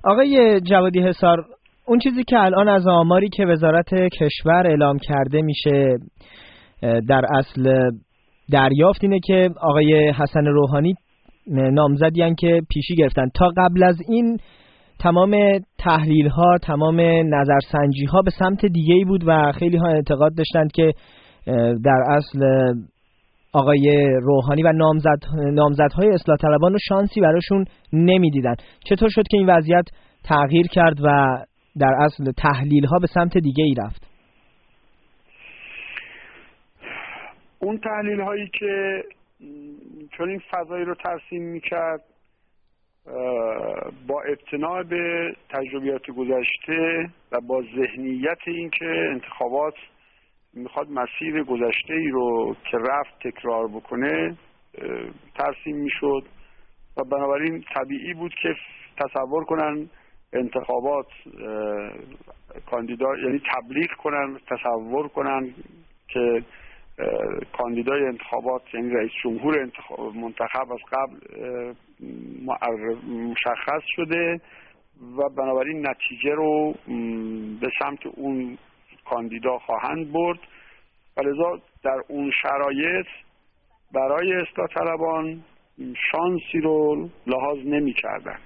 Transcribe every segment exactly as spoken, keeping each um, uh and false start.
آقای جوادی حصار، اون چیزی که الان از آماری که وزارت کشور اعلام کرده میشه در اصل دریافت اینه که آقای حسن روحانی نامزدیان که پیشی گرفتن. تا قبل از این تمام تحلیل ها، تمام نظرسنجی ها به سمت دیگه ای بود و خیلی ها اعتقاد داشتند که در اصل آقای روحانی و نامزد نامزدهای اصلاح طلبان رو شانسی براشون نمیدیدن. چطور شد که این وضعیت تغییر کرد و در اصل تحلیل ها به سمت دیگه ای رفت؟ اون تحلیل هایی که چون این فضایی رو ترسیم میکرد با ابتناع به تجربیات گذشته و با ذهنیت این که انتخابات میخواد مسیر گذشته ای رو که رفت تکرار بکنه ترسیم میشد و بنابراین طبیعی بود که تصور کنن انتخابات کاندیدا، یعنی تبلیغ کنن، تصور کنن که کاندیدای انتخابات یعنی رئیس جمهور انتخاب منتخب از قبل مشخص شده و بنابراین نتیجه رو به سمت اون کاندیدا خواهند برد و لذا در اون شرایط برای اصلاح طلبان شانسی رو لحاظ نمی کردن.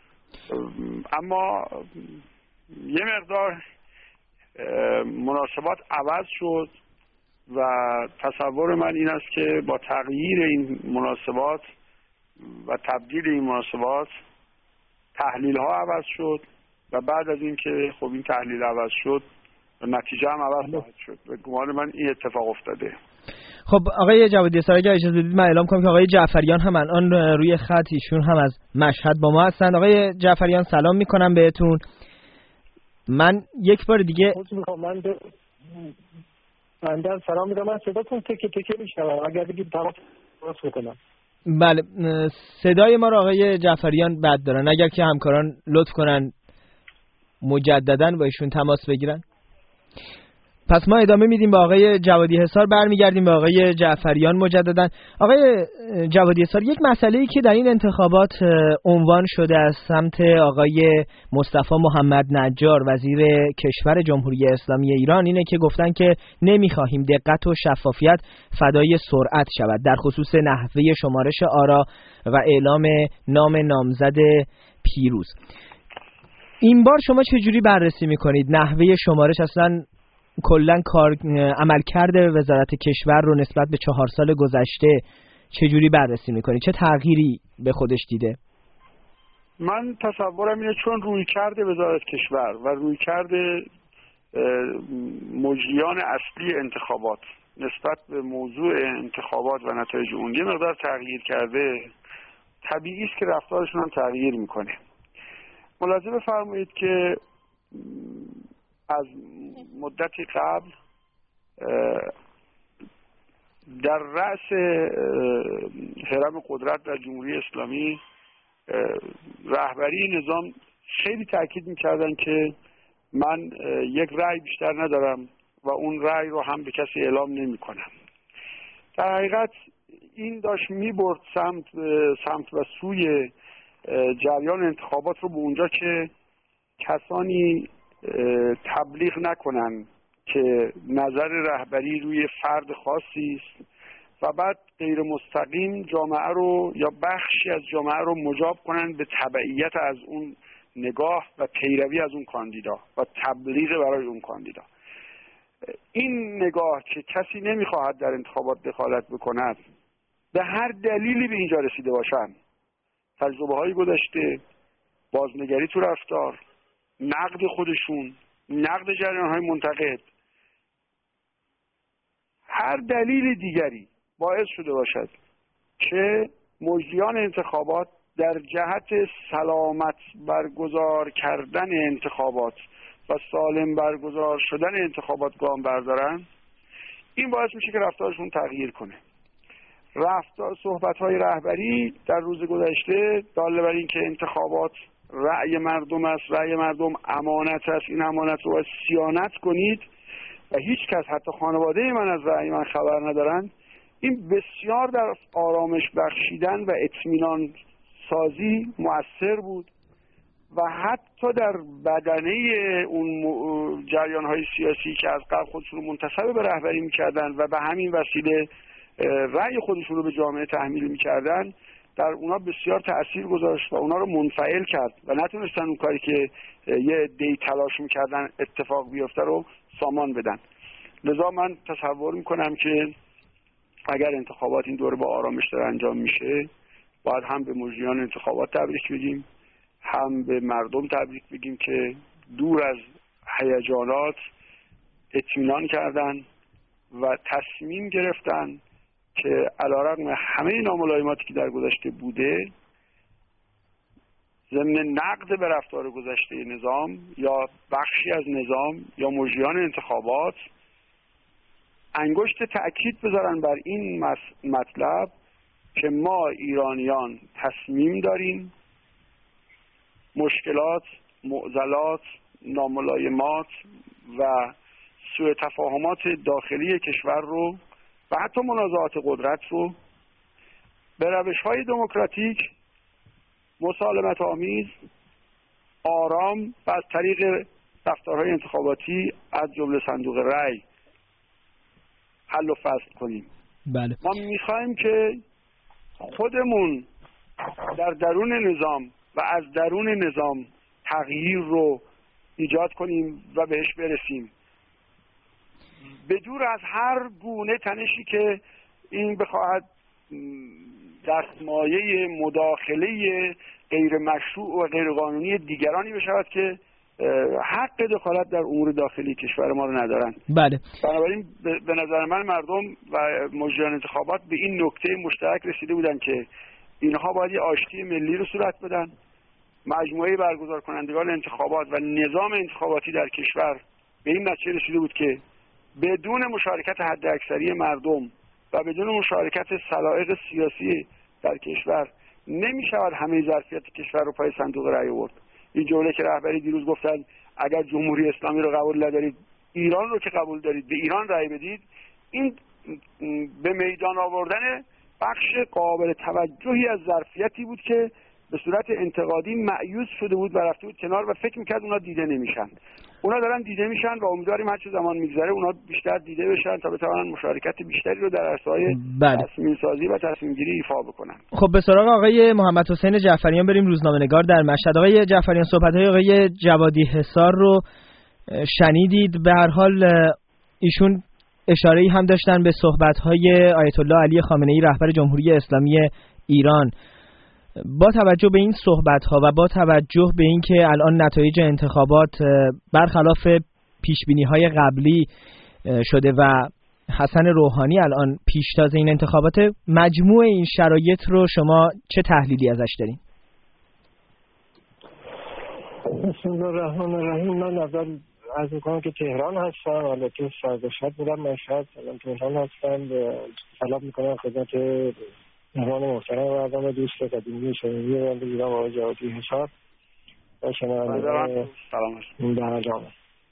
اما یه مقدار مناسبات عوض شد و تصور من این است که با تغییر این مناسبات و تبدیل این مناسبات تحلیل ها عوض شد و بعد از این که خب این تحلیل عوض شد نتیجه هم عوض خواهد شد. به گمان من این اتفاق افتاده. خب آقای جوادی حصار، اگه اجازه بدید من اعلام کنم که آقای جعفریان هم الان روی خط، ایشون هم از مشهد با ما هستند. آقای جعفریان سلام میکنم بهتون. من یک بار دیگه من به من در سلام میگم. من صداتون تکه تکه میشنوم، اگر بگید تماس درست بکنم. بله، صدای ما رو آقای جعفریان بد دارن، اگر که همکاران لطف کنن مجددا با ایشون تماس بگیرن. پس ما ادامه میدیم با آقای جوادی حصار، برمیگردیم به آقای جعفریان مجددا. آقای جوادی حصار، یک مسئله‌ای که در این انتخابات عنوان شده از سمت آقای مصطفی محمد نجار وزیر کشور جمهوری اسلامی ایران اینه که گفتن که نمیخواهیم دقت و شفافیت فدای سرعت شود در خصوص نحوه شمارش آرا و اعلام نام نامزد پیروز. این بار شما چجوری بررسی میکنید نحوه شمارش؟ اصلا کلا کار عملکرد وزارت کشور رو نسبت به چهار سال گذشته چجوری بررسی میکنید؟ چه تغییری به خودش دیده؟ من تصورم اینه چون رویکرد وزارت کشور و رویکرد مجریان اصلی انتخابات نسبت به موضوع انتخابات و نتایج اون یه مقدار تغییر کرده، طبیعی است که رفتارشون هم تغییر میکنه. ملاحظه بفرمایید که از مدتی قبل در رأس هرم قدرت در جمهوری اسلامی رهبری نظام خیلی تاکید میکردن که من یک رأی بیشتر ندارم و اون رأی رو هم به کسی اعلام نمی کنم. در حقیقت این داشت میبرد سمت سمت و سوی جریان انتخابات رو به اونجا که کسانی تبلیغ نکنن که نظر رهبری روی فرد خاصی است و بعد غیر مستقیم جامعه رو یا بخشی از جامعه رو مجاب کنن به تبعیت از اون نگاه و پیروی از اون کاندیدا و تبلیغ برای اون کاندیدا. این نگاه که کسی نمیخواهد در انتخابات دخالت بکند به هر دلیلی به اینجا رسیده باشن، تجربه های گذشته، بازنگری تو رفتار، نقد خودشون، نقد جریان های منتقد، هر دلیل دیگری باعث شده باشد که مجریان انتخابات در جهت سلامت برگزار کردن انتخابات و سالم برگزار شدن انتخابات گام بردارن، این باعث میشه که رفتارشون تغییر کنه. رفتار صحبت‌های رهبری در روز گذشته داله بر این که انتخابات رأی مردم است، رأی مردم امانت است، این امانت رو باید صیانت کنید و هیچ کس حتی خانواده من از رأی من خبر ندارند، این بسیار در آرامش بخشیدن و اطمینان سازی مؤثر بود و حتی در بدنه اون جریان‌های سیاسی که از قبل خودشون رو منتسب به رهبری می‌کردن و به همین وسیله رأی خودشون رو به جامعه تحمیل می‌کردن، در اونا بسیار تأثیر گذاشت و اونا رو منفعل کرد و نتونستن اون کاری که یه عده‌ای تلاش می‌کردن اتفاق بیفته رو سامان بدن. لذا من تصور می‌کنم که اگر انتخابات این دوره با آرامش داره انجام میشه، باید هم به مجریان انتخابات تبریک بگیم، هم به مردم تبریک بگیم که دور از هیجانات اطمینان کردن و تصمیم گرفتن که علیرغم همه ناملایماتی که در گذشته بوده، ضمن نقد به رفتار گذشته نظام یا بخشی از نظام یا مجریان انتخابات انگشت تأکید بذارن بر این مطلب که ما ایرانیان تصمیم داریم مشکلات، معضلات، ناملایمات و سوء تفاهمات داخلی کشور رو و حتی منازعات قدرت رو به روش‌های دموکراتیک، مسالمت آمیز، آرام و از طریق رفتارهای انتخاباتی از جمله صندوق رأی حل و فصل کنیم. بله. ما میخوایم که خودمون در درون نظام و از درون نظام تغییر رو ایجاد کنیم و بهش برسیم، بدور از هر گونه تنشی که این بخواهد دستمایه مداخله غیر مشروع و غیر قانونی دیگرانی بشود که حق دخالت در امور داخلی کشور ما رو ندارن. بله. بنابراین به نظر من مردم و مجریان انتخابات به این نکته مشترک رسیده بودن که اینها باید یه آشتی ملی رو صورت بدن. مجموعه برگزار کنندگان انتخابات و نظام انتخاباتی در کشور به این نتیجه رسیده بود که بدون مشارکت حداکثری مردم و بدون مشارکت سلایق سیاسی در کشور نمی شود همه ظرفیت کشور رو پای صندوق رأی آورد. این جمله که رهبری دیروز گفتن اگر جمهوری اسلامی رو قبول ندارید، ایران رو که قبول دارید به ایران رأی بدید، این به میدان آوردن بخش قابل توجهی از ظرفیتی بود که به صورت انتقادی مأیوس شده بود و رفته بود کنار و فکر میکرد اونا دیده نمیشن. اونا دارن دیده میشن و امیدواریم هر چه زمان میگذره اونا بیشتر دیده بشن تا بتوانن مشارکت بیشتری رو در عرصه‌های تصمیم سازی و تصمیم گیری ایفا بکنن. خب به سراغ آقای محمد حسین جعفریان بریم، روزنامه‌نگار در مشهد. آقای جعفریان، صحبت‌های آقای جوادی حصار رو شنیدید. به هر حال ایشون اشاره‌ای هم داشتن به صحبت‌های آیت الله علی خامنه‌ای رهبر جمهوری اسلامی ایران. با توجه به این صحبت‌ها و با توجه به اینکه الان نتایج انتخابات برخلاف پیشبینی‌های قبلی شده و حسن روحانی الان پیشتاز این انتخابات، مجموع این شرایط رو شما چه تحلیلی ازش دارین؟ بسم الله الرحمن الرحیم. من اول از میکنم که تهران هستم، البته سرگشت بودم مشهد، الان تهران هستم. سلام میکنم خدمت مهمان محترم و آدم دوست قدیمی شنیدی بنده ایران آقای جوادی حصار و شنونده این برنامه.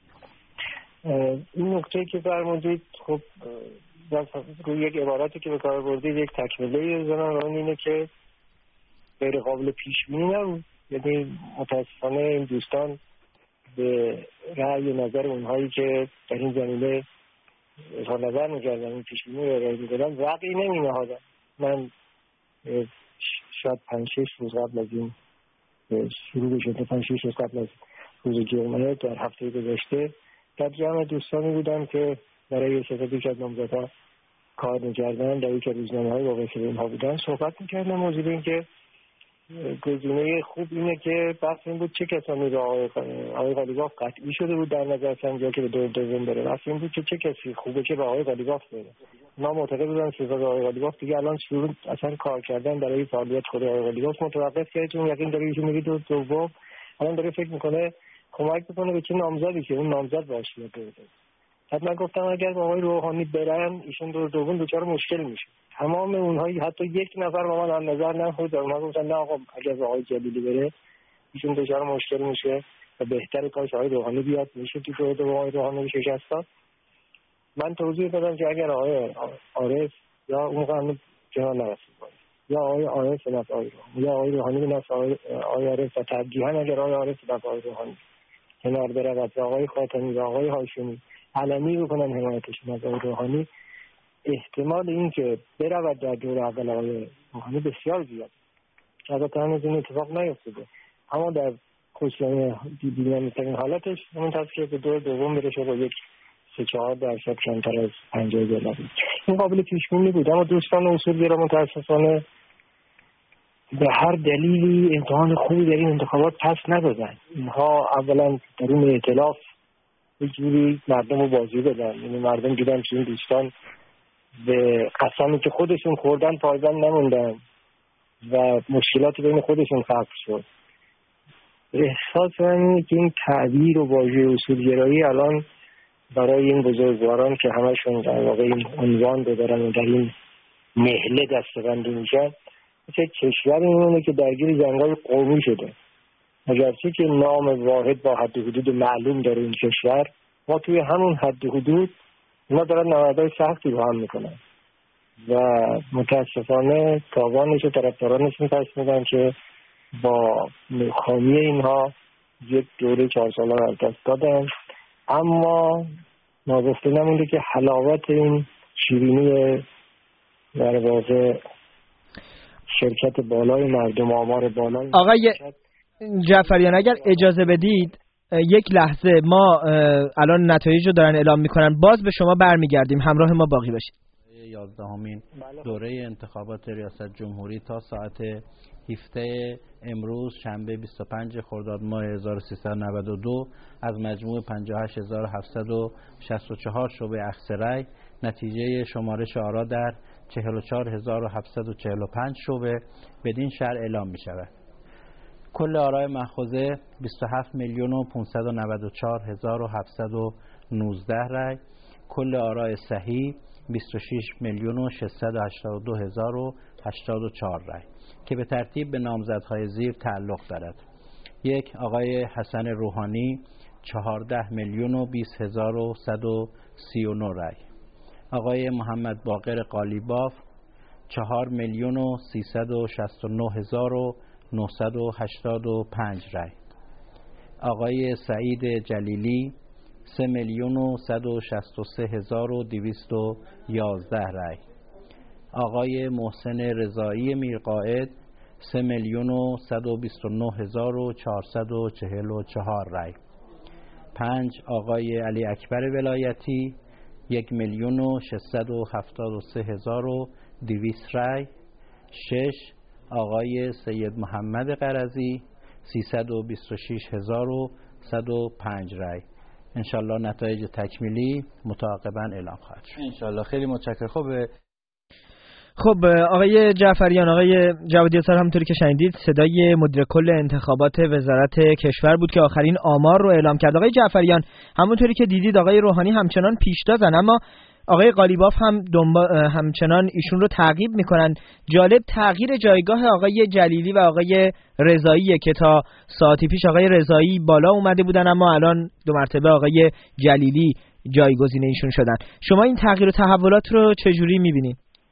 این نکته که فرمودید، خب روی یک عبارتی که به کار بردید یک تکمله زنان رو اینه که غیر قابل پیش بینی نبود. یعنی متاسفانه این دوستان به رأی نظر اونهایی که در این زمینه اظهار نظر می‌کردن، این پیش بینی رو رأی می‌دادن، وقعی نمی‌نهادن. من شاید پنج شش روز قبل از این شروع شده، پنج شش روز قبل از روز جمعه در هفته گذشته در جمع دوستانی بودم که برای ستاد که از نامزدها کار می‌کردن در یک روزنامه‌های وابسته به اینها بودن صحبت می‌کردن. موضوع این که گزینه خوب اینه که بحث این بود چه کسانی رو آقای آقای قالیباف قطعی شده بود در نظر سنجا که به دور دوم بره. بحث این بود که چه کسی خوبه که به آقای قالیباف بره. ما معتقد بودن که آقای قالیباف دیگه الان شروع اصلا کار کردن برای فعالیت خود آقای قالیباف متوقف کرد، چون یقین داره ایشون میگه دور دوم الان داره فکر میکنه کمک بکنه به چه نامزدی که اون نامزد باشه بده. بعد من گفتم اگر با آقای روحانی برن ایشون دور دوم دچار مشکل میشه. تمام اونهایی حتی یک نفر با من هم نظر نخورد، اونها گفتن نه آقا اگر با آقای جلیلی بره ایشون دچار مشکل میشه و بهتره کاش آقای روحانی بیاد، میشه که دور دوم آقای روحانی شکست. من توضیح دادم که اگر آقای عارف یا اون قانون جهان نرسید یا آقای عارف به نفع آقای روحانی یا آقای روحانی به نفع آقای عارف و ترجیحاً اگر آقای عارف به نفع آقای روحانی کنار برود و آقای خاتمی و آقای هاشمی علنی بکنن حمایتشون از آقای روحانی، احتمال این که برود در دور اول آقای روحانی بسیار زیاد. البته هنوز این اتفاق نیفتاده، اما در کشتن دیدنی‌ترین حالتش اون هست که به دور دوم برشه با یک سه چهار درصد کمتر از پنجاه درصد. این قابل پیش‌بینی بود، اما دوستان اصولگرا متأسفانه به هر دلیلی امتحان خوبی در این انتخابات پس ندادن. اینها اولا در اون ائتلاف یک جوری مردم رو بازی دادن، یعنی مردم دیدن که این دوستان به قسمی که خودشون خوردن پایبند نموندن و مشکلات بین خودشون خلق شد. احساس من اینه که این تعبیر و واژه اصولگرایی الان برای این بزرگواران که همشون در واقع این عنوان دارن و در این مهله دستبندی میشن، مثل کشور میمونه که درگیر جنگ‌های قومی شده. اگرچه که نام واحد با حد و حدود معلوم داره این کشور، ما توی همون حد و حدود ما دارن نبردهای سختی رو هم میکنن و متاسفانه تاوانش و طرفدارانش میپس میدن که با خامی اینها یک دوره چهار ساله رو از دست دادن. اما ناگفته نمونده که حلاوت این شیرینی در واقع شرکت بالای مردم، آمار بالای آقای جعفریان اگر اجازه بدید یک لحظه، ما الان نتایج رو دارن اعلام میکنن، باز به شما برمیگردیم، همراه ما باقی باشید. یازدهمین دوره انتخابات ریاست جمهوری تا ساعت هفده امروز شنبه بیست و پنج خرداد ماه هزار و سیصد و نود و دو از مجموع پنجاه و هشت هزار و هفتصد و شصت و چهار شعبه اخذ رأی نتیجه شمارش آرا در چهل و چهار هزار و هفتصد و چهل و پنج شعبه بدین شرح اعلام می شود. کل آرای مأخوذه بیست و هفت میلیون و پانصد و نود و چهار هزار و هفتصد و نوزده رأی، کل آرای صحیح بیست و شش میلیون و ششصد و هشتاد و دو هزار و هشتاد و چهار رأی که به ترتیب به نامزدهای زیر تعلق دارد. یک، آقای حسن روحانی چهارده میلیون و بیست هزار و صد و سی و نه رأی، آقای محمد باقر قالیباف چهار میلیون و سیصد و شصت و نه هزار و نهصد و هشتاد و پنج رأی، آقای سعید جلیلی سه میلیون و صد و شصت و سه هزار و دویست و یازده رأی، آقای محسن رضایی میرقائد سه میلیون و صد و بیست و نه هزار و چهارصد و چهل و چهار رأی. پنج، آقای علی اکبر ولایتی یک میلیون و ششصد و هفتاد و سه هزار و دویست رأی. شش، آقای سید محمد قرضی سیصد و بیست و شش هزار و صد و پنج رأی. انشالله نتایج تکمیلی متعاقباً اعلام خواهد شد. انشالله. خیلی متشکرم. خب خب آقای جعفریان، آقای جوادی اصغر، همونطوری که شنیدید صدای مدیر کل انتخابات وزارت کشور بود که آخرین آمار رو اعلام کرد. آقای جعفریان، همونطوری که دیدید آقای روحانی همچنان پیشتازن، اما آقای قالیباف هم دنبال همچنان ایشون رو تعقیب میکنن. جالب تغییر جایگاه آقای جلیلی و آقای رضاییه که تا ساعتی پیش آقای رضایی بالا اومده بودن، اما الان دو مرتبه آقای جلیلی جایگزین ایشون شدن. شما این تغییر و تحولات رو چجوری میبینید؟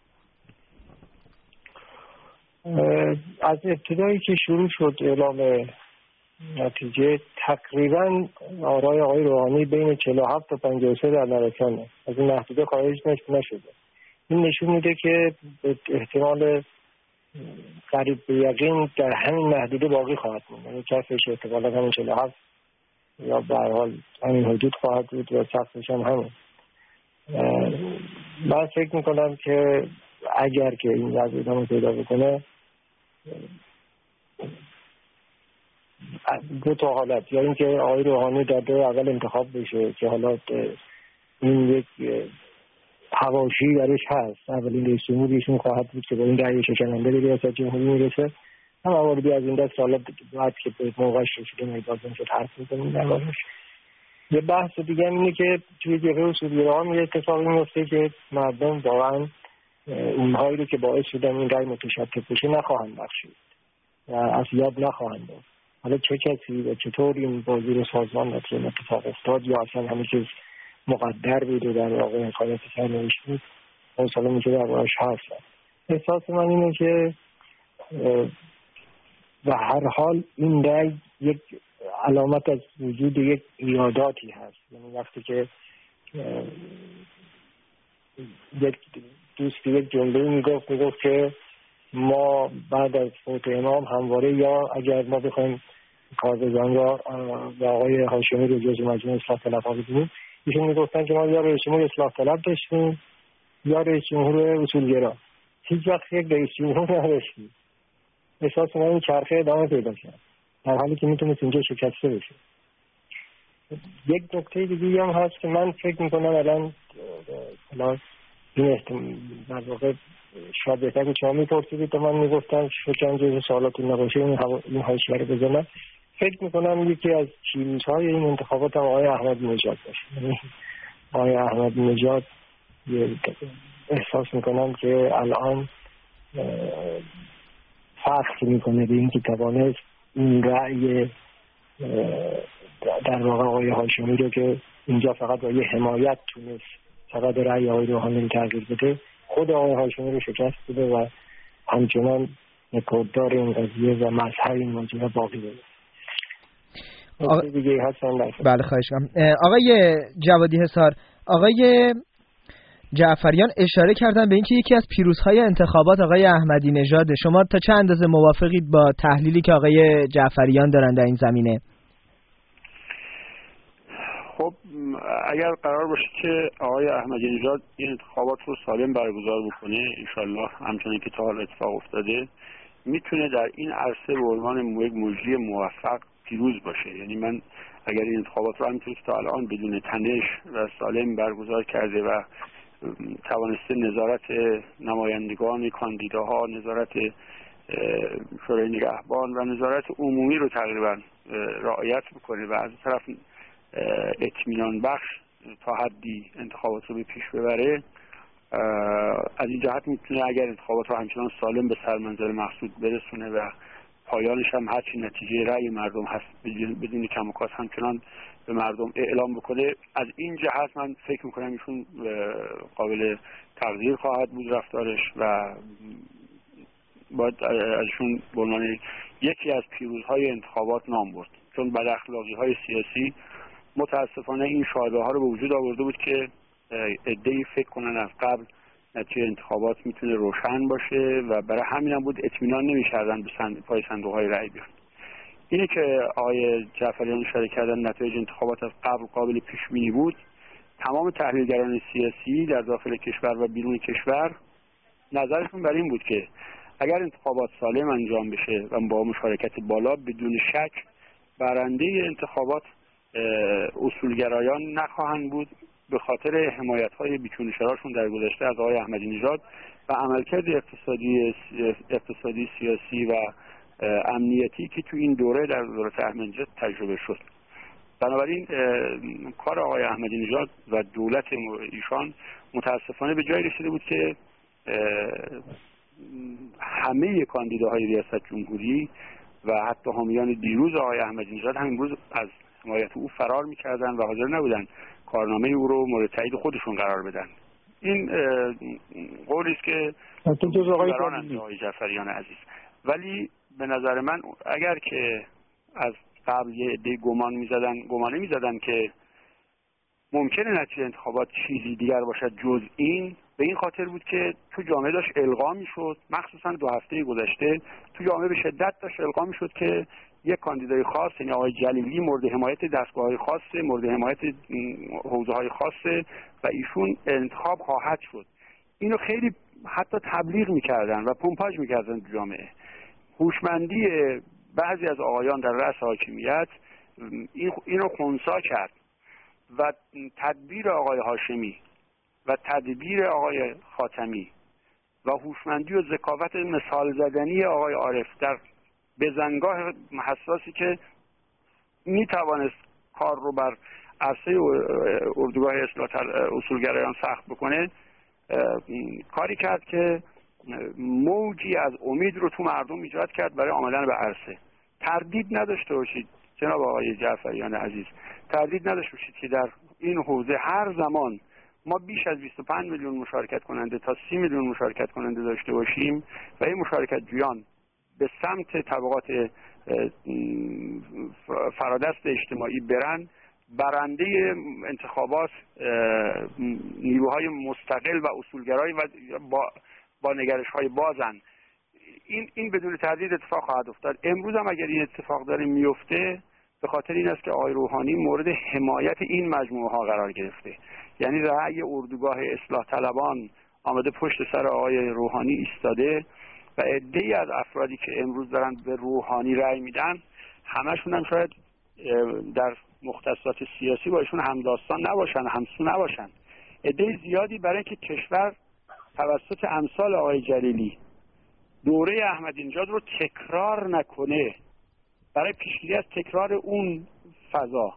از ابتدایی که شروع شد اعلام نتیجه، تقریبا آرای آقای روحانی بین چهل و هفت تا پنجاه و سه در نرسانه، از این محدوده خارج نشده. این نشون میده که احتمال قریب به یقین در همین محدوده باقی خواهد بود، یعنی کفش احتمالا همین چهل و هفت یا به هر حال همین حدود خواهد بود و سقفش هم همین. من فکر میکنم که اگر که این وضع ادامه پیدا بکنه، دو تا حالت، یا اینکه آقای روحانی در دور اول انتخاب بشه که حالا این یک حواشی برش هست، اولین رئیس جمهوریشون خواهد بود که با این رأی شکننده به ریاست جمهوری میرسه. هم مواردی از این دست حالا باید که به موقعش رسیده میدازم شد حرف میکنیم در موردش. یه بحث دیگه اینه که توی جبهه اصولگرا هم یه اتفاقی میفته که مردم واقعا اونهایی رو که باعث شدن این رأی متشتت بشه نخواهند بخشید و از یاد نخواهند داد. حالا چه کسی و چطور این بازی رو سازمان داد که اتفاق افتاد، یا اصلا همه چیز مقدر بود و در واقع حکایت سرنوشت بود، اون سالا میشه در واقعش هست. احساس من اینه که و هر حال این رأی یک علامت از وجود یک ایراداتی هست. یعنی وقتی که یک دوستی یک جمله میگفت میگفت که ما بعد از فوت امام همواره، یا اگر ما بخوایم کارزان را و آقای هاشمی رو جزو مجموعه اصلاح طلب ها بدونیم، ایشون میگفتن که ما یا رئیس جمهور اصلاح طلب داشتیم یا رئیس جمهور اصولگرا، هیچ وقت یک رئیس جمهور نداشتیم. احساس می‌کنم این چرخه ادامه پیدا کرد در حالی که میتونست اینجا شکسته بشه. یک نکته دیگه هم هست که من فکر میکنم الان الان این در واقع شاید بهتر که شما میپرسیدید و من میگفتم شکن جز سوالات نباشه این حاشیه رو بزنم. فکر میکنم یکی از چیزهای این انتخابات هم آقای احمد نژاد باشه. آقای احمد نژاد احساس میکنم که الان فخر میکنه به این که توانست این رأی در واقع آقای هاشمی رو که اینجا فقط با یه حمایت تونست فقط رأی آقای روحانی رو تغییر بده، خود آقای هاشمی رو شکست بده و همچنان نکوردار این قضیه و مظهر این موضوع باقی بده. آقا... دیگه هستن در بله خواهش کنم. آقای جوادی حصار، آقای جعفریان اشاره کردن به اینکه یکی از پیروزهای انتخابات آقای احمدی نژاد. شما تا چه اندازه موافقید با تحلیلی که آقای جعفریان دارن در این زمینه؟ خب اگر قرار باشه که آقای احمدی نژاد این انتخابات رو سالم برگزار بکنه، انشالله همچنین که تا حال اتفاق افتاده، میتونه در این عرصه به عنوان یک مجری موفق پیروز باشه. یعنی من اگر این انتخابات رو همینطور تا الان بدون تنش و سالم برگزار کرده و توانسته نظارت نمایندگان کاندیداها، نظارت شورای نگهبان و نظارت عمومی رو تقریبا رعایت بکنه و از طرف اطمینان بخش تا حدی انتخابات رو به پیش ببره، از این جهت میتونه اگر انتخابات رو همچنان سالم به سرمنزل مقصود برسونه و پایانش هم هرچی نتیجه رأی مردم هست بدون کم و کاست همچنان به مردم اعلام بکنه. از این جهت من فکر میکنم ایشون قابل تقدیر خواهد بود رفتارش و باید ازشون به عنوان یکی از پیروزهای انتخابات نام برد، چون بد اخلاقی های سیاسی متاسفانه این شایبه ها رو به وجود آورده بود که عده‌ای فکر کنن از قبل نتیجه انتخابات میتونه روشن باشه و برای همین هم بود اطمینان نمی‌کردن به سند... پای صندوق‌های رأی بیان. اینه که آقای جعفریان اشاره کردن نتایج انتخابات از قبل قابل پیش بینی بود. تمام تحلیلگران سیاسی در داخل کشور و بیرون کشور نظرشون بر این بود که اگر انتخابات سالم انجام بشه و با مشارکت بالا، بدون شک برنده انتخابات اصولگرایان نخواهند بود، به خاطر حمایت‌های بیچون و چراشون در گذشته از آقای احمدی نژاد و عملکرد اقتصادی اقتصادی سیاسی و امنیتی که تو این دوره در دولت احمدی نژاد تجربه شد. بنابراین کار آقای احمدی نژاد و دولت ایشان متاسفانه به جای رسیده بود که همه کاندیداهای ریاست جمهوری و حتی حامیان دیروز آقای احمدی نژاد همین روز از حمایت او فرار می‌کردن و حاضر نبودن کارنامه او رو مورد تایید خودشون قرار بدن. این قولی است که جز آقای جعفریان عزیز. ولی به نظر من اگر که از قبل یه عده گمان می‌زدن گمانه می‌زدن که ممکنه نتیجه انتخابات چیزی دیگر باشد جز این، به این خاطر بود که تو جامعه داشت القا می‌شد، مخصوصا دو هفته گذشته تو جامعه به شدت داشت القا می‌شد که یک کاندیدای خاص، یعنی آقای جلیلی، مورد حمایت دستگاه‌های خاصه، مورد حمایت حوزه‌های خاصه و ایشون انتخاب خواهد شد. اینو خیلی حتی تبلیغ می‌کردن و پمپاژ می‌کردن تو جامعه. هوشمندی بعضی از آقایان در رأس حاکمیت این اینو خنثی کرد و تدبیر آقای هاشمی و تدبیر آقای خاتمی و هوشمندی و ذکاوت مثال زدنی آقای عارف در بزنگاه حساسی که می توانست کار رو بر عرصه اردوگاه اصلاح اصولگرایان سخت بکنه، کاری کرد که موجی از امید رو تو مردم ایجاد کرد برای آمدن به عرصه. تردید نداشته باشید جناب آقای جعفریان عزیز، تردید نداشته باشید که در این حوزه هر زمان ما بیش از بیست و پنج میلیون مشارکت کننده تا سی میلیون مشارکت کننده داشته باشیم و این مشارکت جویان به سمت طبقات فرادست اجتماعی برن، برنده انتخابات نیروهای مستقل و اصولگرایی و با با نگرش‌های بازن. این این بدون تردید اتفاق خواهد افتاد. امروز هم اگر این اتفاق داره میفته به خاطر این است که آقای روحانی مورد حمایت این مجموعه ها قرار گرفته. یعنی رأی اردوگاه اصلاح طلبان آمده پشت سر آقای روحانی ایستاده و عده‌ای از افرادی که امروز دارن به روحانی رأی میدن همشون هم شاید در مختصات سیاسی با ایشون همداستان نباشن، همسو نباشن. عده زیادی برای که کشور توسط امثال آقای جلیلی دوره احمدی نژاد رو تکرار نکنه، برای پیشگیری از تکرار اون فضا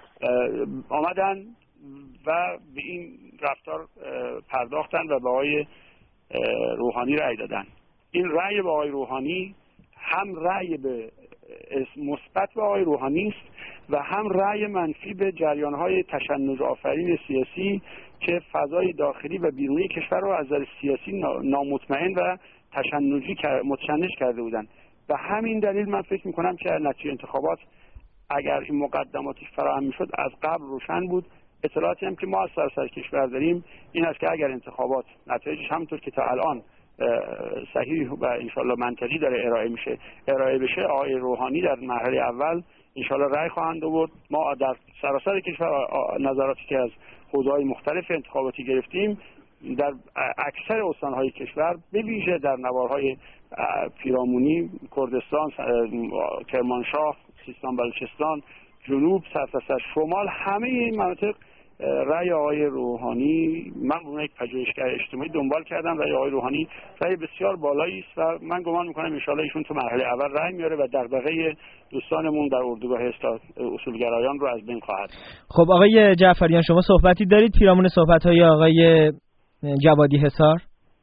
آمدن و به این رفتار پرداختن و به آقای روحانی رأی دادن. این رأی به آقای روحانی هم رأی به مثبت به آقای روحانی است و هم رأی منفی به جریان‌های تشنج آفرین سیاسی که فضای داخلی و بیرونی کشور رو از نظر سیاسی نامطمئن و تشنجی متشنج کرده بودند. و همین دلیل من فکر می‌کنم که نتیجه انتخابات اگر این مقدماتی فراهم می‌شد از قبل روشن بود. اطلاعاتی هم که ما از سراسر کشور داریم این است که اگر انتخابات نتایجش همونطور که تا الان صحیح و انشالله منطقی داره ارائه میشه ارائه بشه، آقای روحانی در مرحله اول انشالله رأی خواهند آورد. ما در سراسر کشور نظراتی که از حوزه‌های مختلف انتخاباتی گرفتیم در اکثر استان‌های کشور به ویژه در نوارهای پیرامونی، کردستان، کرمانشاه، سیستان بلوچستان، جنوب، سرتاسر شمال، همه این مناطق رأی آقای روحانی، من به یک پژوهشگر اجتماعی دنبال کردم، رأی آقای روحانی رأی بسیار بالایی است و من گمان میکنم انشالله ایشون تو مرحله اول رأی میاره و در بقیه دوستانمون در اردوگاه اصولگرایان رو از بین خواهد. خب آقای جعفریان، شما صحبتی دارید پیرامون صحبت‌های آقای جوادی حصار؟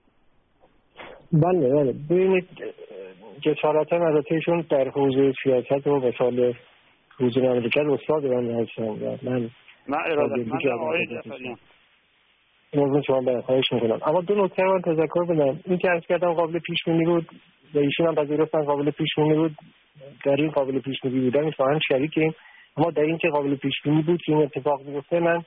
بله بله ببینید جسارت مدتشون در حوزه سیاست و مثال حوزه مملکت استاد من هستم. من من ارادتمند آقای جعفریان نظم شما به خواهش میکنم. اما دو نکته من تذکر بدم. این که عرض کردم قابل پیش بینی بود و ایشون هم پذیرفتن قابل پیش بینی بود، در این قابل پیش بینی بودن میتونم شریکیم، اما در این که قابل پیش بینی بود که این اتفاق میفته من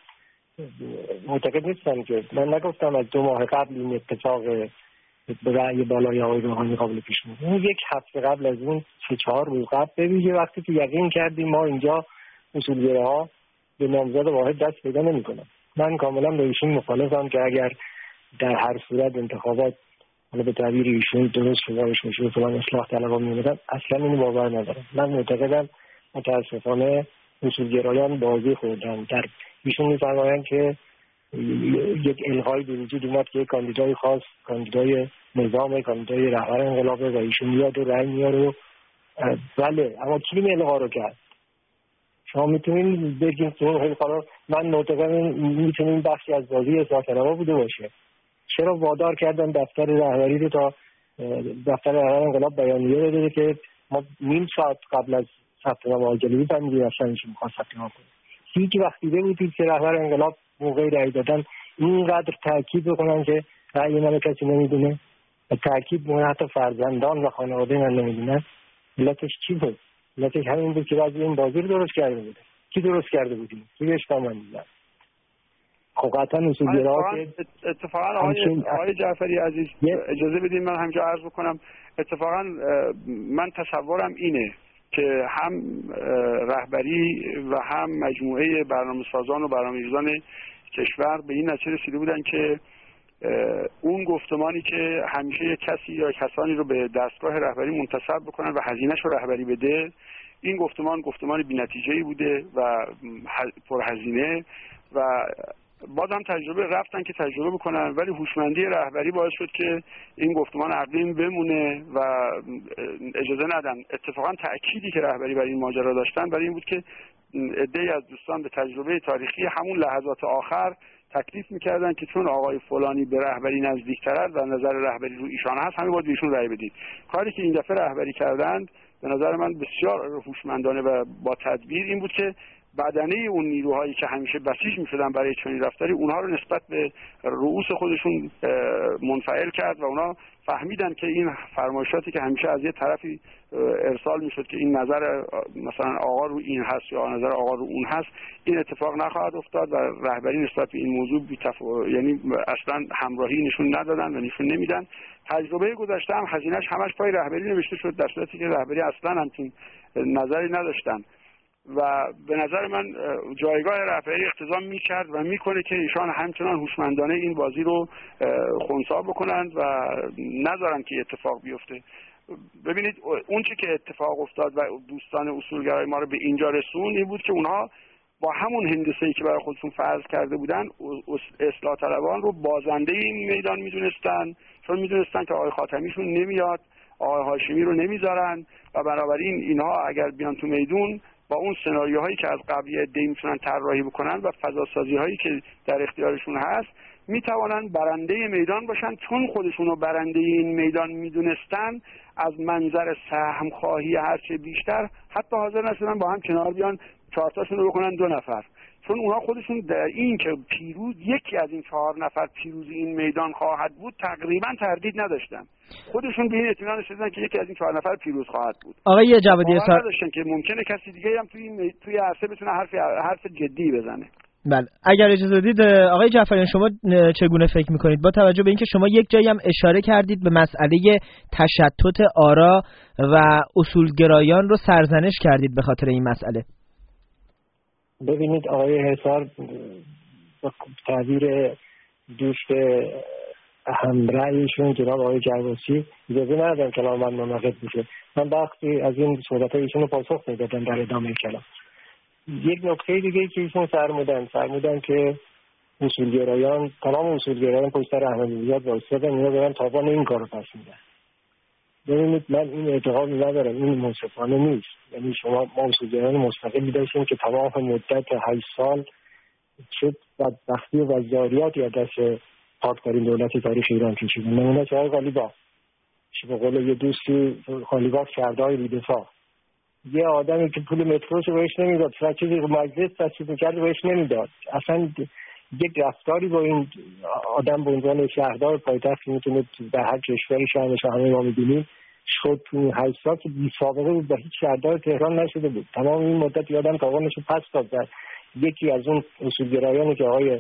معتقد نیستم. که من نگفتم از دو ماه قبل این اتفاق به رأی بالای آقای روحانی قابل پیش بینی. اون یک هفته قبل از اون سه چهار روز قبل ببینید وقتی که یقین کردیم ما اینجا اصولگراها به نامزد واحد دست پیدا نمی‌کنن. من کاملا با ایشون مخالفم که اگر در هر صورت انتخابات حالا به تعبیر ایشون درست شمارش میشه فلان اصلاح طلبان می‌بودن، اصلا اینو باور ندارم. من معتقدم متاسفانه اصولگرایان بازی خوردن. در ایشون می‌فرمایند که یک الغای به وجود اومد که یک کاندیدای خاص، کاندیدای نظام، کاندیدای رهبر انقلابه و ایشون میاد و رأی میاره. بله، اما کی این الغا رو کرد؟ شما میتونین بگین که اون حالا من معتقدم میتونین بخشی از بازی اصلاح طلبها بوده باشه. چرا وادار کردن دفتر رهبری رو تا دفتر رهبر انقلاب بیانیه بده که ما نیم ساعت قبل از ثبت نام آجلی بفهمیدیم اصلا ایشون میخواد ثبت نام کنه. هیچ وقت دیده بودید که رهبر انقلاب موقع رأی دادن اینقدر تاکید بکنن که رأی من کسی نمیدونه و تاکید میکنن حتی فرزندان و خانواده من نمیدونن؟ علتش چی بود؟ علتش همین بود که بعضی این بازی رو درست کرده بوده. کی درست کرده بودیم؟ کی بهش کامل میدن؟ خب قطعا اصولگراها اتفاقا آقای, آقای جعفری عزیز اجازه بدید من همینجا عرض بکنم. اتفاقا من تصورم اینه که هم رهبری و هم مجموعه برنامه‌سازان و برنامه‌ریزان کشور به این نتیجه رسیده بودن که اون گفتمانی که همیشه یک کسی یا کسانی رو به دستگاه رهبری منتسب بکنن و هزینه‌اش رو رهبری بده، این گفتمان گفتمان بی‌نتیجه‌ای بوده و پرهزینه و بازم تجربه رفتن که تجربه بکنن، ولی هوشمندی رهبری باعث شد که این گفتمان عقیم بمونه و اجازه ندن. اتفاقا تأکیدی که رهبری برای این ماجرا داشتن برای این بود که عده‌ای از دوستان به تجربه تاریخی همون لحظات آخر تکلیف میکردن که چون آقای فلانی به رهبری نزدیک‌تر و نظر رهبری رو ایشان هست همه باید به ایشون رأی بدید. کاری که این دفعه رهبری کردند به نظر من بسیار هوشمندانه و با تدبیر این بود که بدنه اون نیروهایی که همیشه بسیج میشدن برای چنین رفتاری، اونها رو نسبت به رؤوس خودشون منفعل کرد و اونا فهمیدن که این فرمایشاتی که همیشه از یه طرفی ارسال میشد که این نظر مثلا آقا رو این هست یا نظر آقا رو اون هست، این اتفاق نخواهد افتاد و رهبری نسبت به این موضوع بی‌تف... یعنی اصلا همراهی نشون ندادن و نشون نمیدن. تجربه گذشته هم هزینه‌اش همش پای رهبری نوشته شد، در صورتی که رهبری اصلا همچین نظری نداشتن و به نظر من جایگاه رهبری اقتضا میکرد و میکنه که ایشان همچنان هوشمندانه این بازی رو خنثی بکنند و نذارن که اتفاق بیفته. ببینید اون چی که اتفاق افتاد و دوستان اصولگرای ما رو به اینجا رسون این بود که اونها با همون هندسه‌ای که برای خودشون فرض کرده بودن اصلاح طلبان رو بازنده این میدان میدونستن، چون میدونستن که آقای خاتمیشون نمیاد، آقای هاشمی رو نمیذارن و بنابراین اینها اگر بیان تو میدون با اون سناریوهایی که از قبلیه دی میتونن طراحی بکنن و فضاسازی هایی که در اختیارشون هست میتوانن برنده میدان باشن، چون خودشون رو برنده این میدان میدونستن از منظر سهم خواهی هرچه بیشتر حتی حاضر نشدن با هم کنار بیان چهارتاشون رو بکنن دو نفر، چون اونها خودشون در این که پیروز یکی از این چهار نفر پیروز این میدان خواهد بود تقریبا تردید نداشتن، خودشون به این اطمینان رسیدن که یکی از این چهار نفر پیروز خواهد بود. آقای جوادی اصرار نداشتن که ممکنه کسی دیگه هم توی این توی عرصه بتونه حرف حرف جدی بزنه. بله اگر اجازه بدید آقای جعفریان شما چگونه فکر میکنید با توجه به اینکه شما یک جایی هم اشاره کردید به مسئله تشتت آرا و اصولگرایان رو سرزنش کردید به خاطر این مسئله؟ ببینید آقای حصار با تعبیر دوست همرأیشون جناب آقای جرواسی اجازه ندادن کلام من منعقد بشه. من وقتی از این صحبت‌های ایشون رو پاسخ میدادم در ادامه کلام. یک نکته دیگه که ایشون فرمودن فرمودن که اصولگرایان تمام اصولگرایان پشت سر احمدی نژاد وایسادن، اینا دارن تاوان این کارو پس میدن. ببینید من این اعتقاد ندارم، این منصفانه نیست. یعنی شما ما اصولگرایان مستقلی داشتیم که تمام مدت هشت سال چه بدبختی و وضعیتی از دست پاکترین دولت تاریخ ایران کشیدن. نمونه چه های قالیباف، به قول یه دوستی قالیباف کردهای بی‌دفاع، یه آدمی که پول متروشو بهش نمیداد، فقط چیزی رو مجلس تصویب می‌کرد بهش نمیداد. اصلا یک رفتاری با این آدم به عنوان شهردار پایتخت میتونه در هر کشوری شهرش همه ما می‌بینیم شد تو هشت سال که بی سابقه بود، با هیچ شهردار تهران نشده بود. تمام این مدت یادم تاوانشو پس داد. در یکی از اون اصولگرایانی که آقای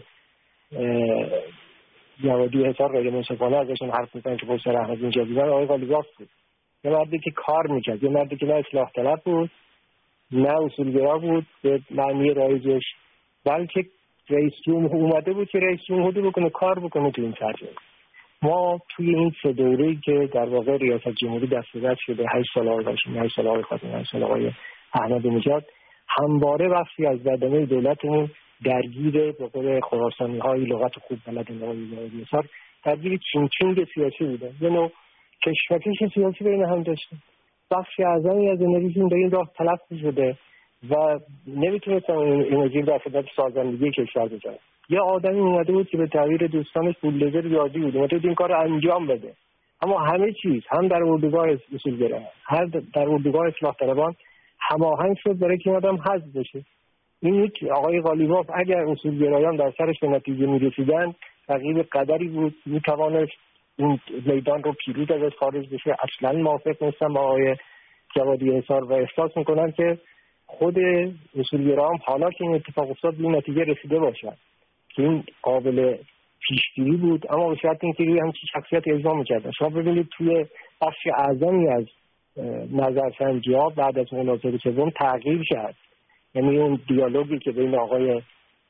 جوادی حصار غیر منصفانه ازشون حرف می‌زنن که پشت سر احمدی نژاد بودن، آقای قالیباف بود. یه مردی که کار میکرد، یه مردی که نه اصلاح طلب بود نه اصولگرا بود به معنی رایجش، بلکه رئیس جمهور اومده بود که رئیس جمهوری بکنه کار بکنه تو این سرزمین. ما توی این سه دوره‌ای که در واقع ریاست جمهوری دست به دست شده، هشت سال آقای هاشمی، هشت سال آقای خاتمی، هشت سال آقای احمدی نژاد، همواره بخشی از بدنه دولتمون درگیر به قول خراسانی‌های لغت خوب بلد آقای جوادی اصرار درگیر چین چینگ سیاسی بوده. یه نوع کشمکش سیاسی بین هم داشته. بخش اعظمی از انرژیشون به این راه تلف شده و نمیتونستن این انرژی در خدمت سازندگی کشور بذارن. یه آدمی اومده بود که به تعبیر دوستانش بولدوزر ریاضی بود، اومده بود این کار رو انجام بده. اما همه چیز هم در اردوگاه اصولگرایان هر در اردوگاه اصلاح طلبان هماهنگ شد برای که آدم حذف بشه. این یک آقای قالیباف اگر اصولگرایان در سرش به نتیجه میرسیدن رقیب قدری بود، میتوانست این میدان رو پیروز ازش خارج بشه. اصلا موافق نیستم با آقای جوادی اصرار و احساس میکنن که خود اصولگرایان حالا که این اتفاق افتاد به این نتیجه رسیده باشن که این قابل پیشگیری بود، اما به شرط اینکه روی همچین شخصیت اجرا میکردن. شما ببینید توی بخش اعظمی از نظرسنجی‌ها بعد از مناظره سوم تغییر شد. یعنی اون دیالوگی که بین آقای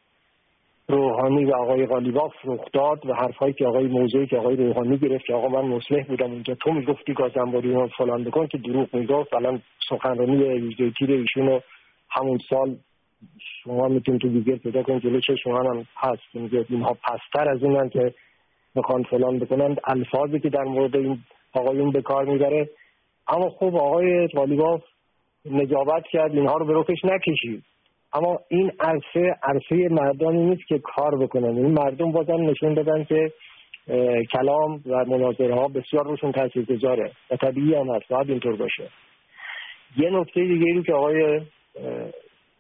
روحانی و آقای قالیباف رخ داد و حرفایی که آقای موضوعی که آقای روحانی گرفت که آقا من مصلح بودم اونجا، تو میگفتی گازنباری رو فلان بکن، که دروغ میگفت. الان سخنرانی ویژه تیر ایشون رو همون سال شما میتونید تو گوگل پیدا کنید، جلوی چشم من هم هست، میگه اینها پستر از اینن که بخوان فلان بکنن، الفاظی که در مورد این آقایون به کار میبره. اما خب آقای قالیباف نجابت کرد، اینها رو به رخش نکشید. اما این عرصه عرصه مردمی نیست که کار بکنن. این مردم بازم نشون دادن که کلام و مناظره ها بسیار روشون تاثیرگذاره و طبیعی هم هست، باید اینطور باشه. یه نکته دیگه رو که آقای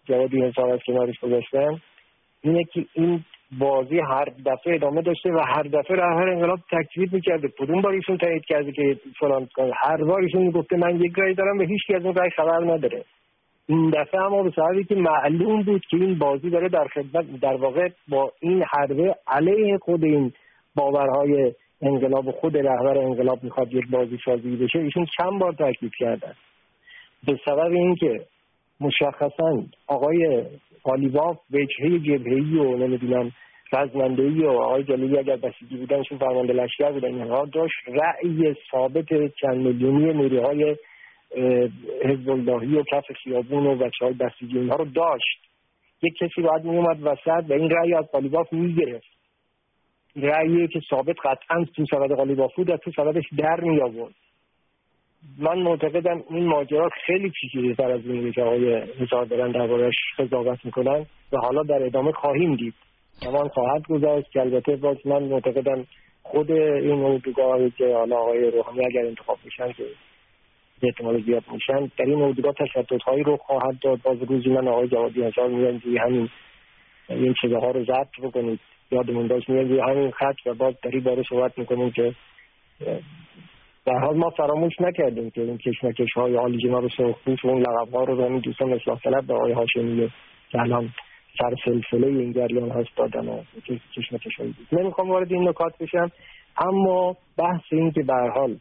جوادی حساب از کنارش گذاشتن اینه که این بازی هر دفعه ادامه داشته و هر دفعه رهبر انقلاب تکذیب میکرده. کدوم بار ایشون تایید کرده که فلان کنه؟ هر بار ایشون میگفته من یک رأی دارم و هیچ کی از اون رأی خبر نداره. این دفعه اما به سببی که معلوم بود که این بازی داره در خدمت در واقع با این حربه علیه خود این باورهای انقلاب و خود رهبر انقلاب میخواد یک بازی سازی بشه، ایشون چند بار تاکید کردن. به سبب اینکه مشخصا آقای قالیباف وجهه جبهه‌ای و نمیدونم رزمنده‌ای و آقای جلیلی اگر بسیجی بودنشون فرمانده لشکر بودن، اینها داشت رأی ثابت چند میلیونی نیروهای حزب اللهی و کف خیابون و بچه‌های بسیجی اینها رو داشت. یک کسی باید میومد وسط و این رأی از قالیباف میگرفت. رأیی که ثابت قطعا تو سبد قالیباف بود و تو سبدش در می آورد. من معتقدم این ماجرا خیلی پیچیده‌تر از اینه که آقای حساب دارن درباره‌اش قضاوت میکنن و حالا در ادامه خواهیم دید. زمان خواهد گذشت که البته باز من معتقدم خود این اردوگاهی که حالا آقای روحانی اگر انتخاب میشن که احتمال زیاد میشن، در این اردوگاه تشددهایی رو خواهد داد. باز روزی من آقای جوادی حساب میگن روی همین این چیزها رو ضبط بکنید، یادمون باش میاد روی همین خط و باز در این باره صحبت میکنیم که در حال ما فراموش نکردیم که این کشمکش‌های عالی جناب سرخپوش و اون لقب‌ها رو همین دوستان اصلاح طلب به آقای هاشمی که الان سر سلسله این جریان هست دادن و کشمکش‌هایی بود. نمیخوام وارد این نکات بشم، اما بحث این که به هر حال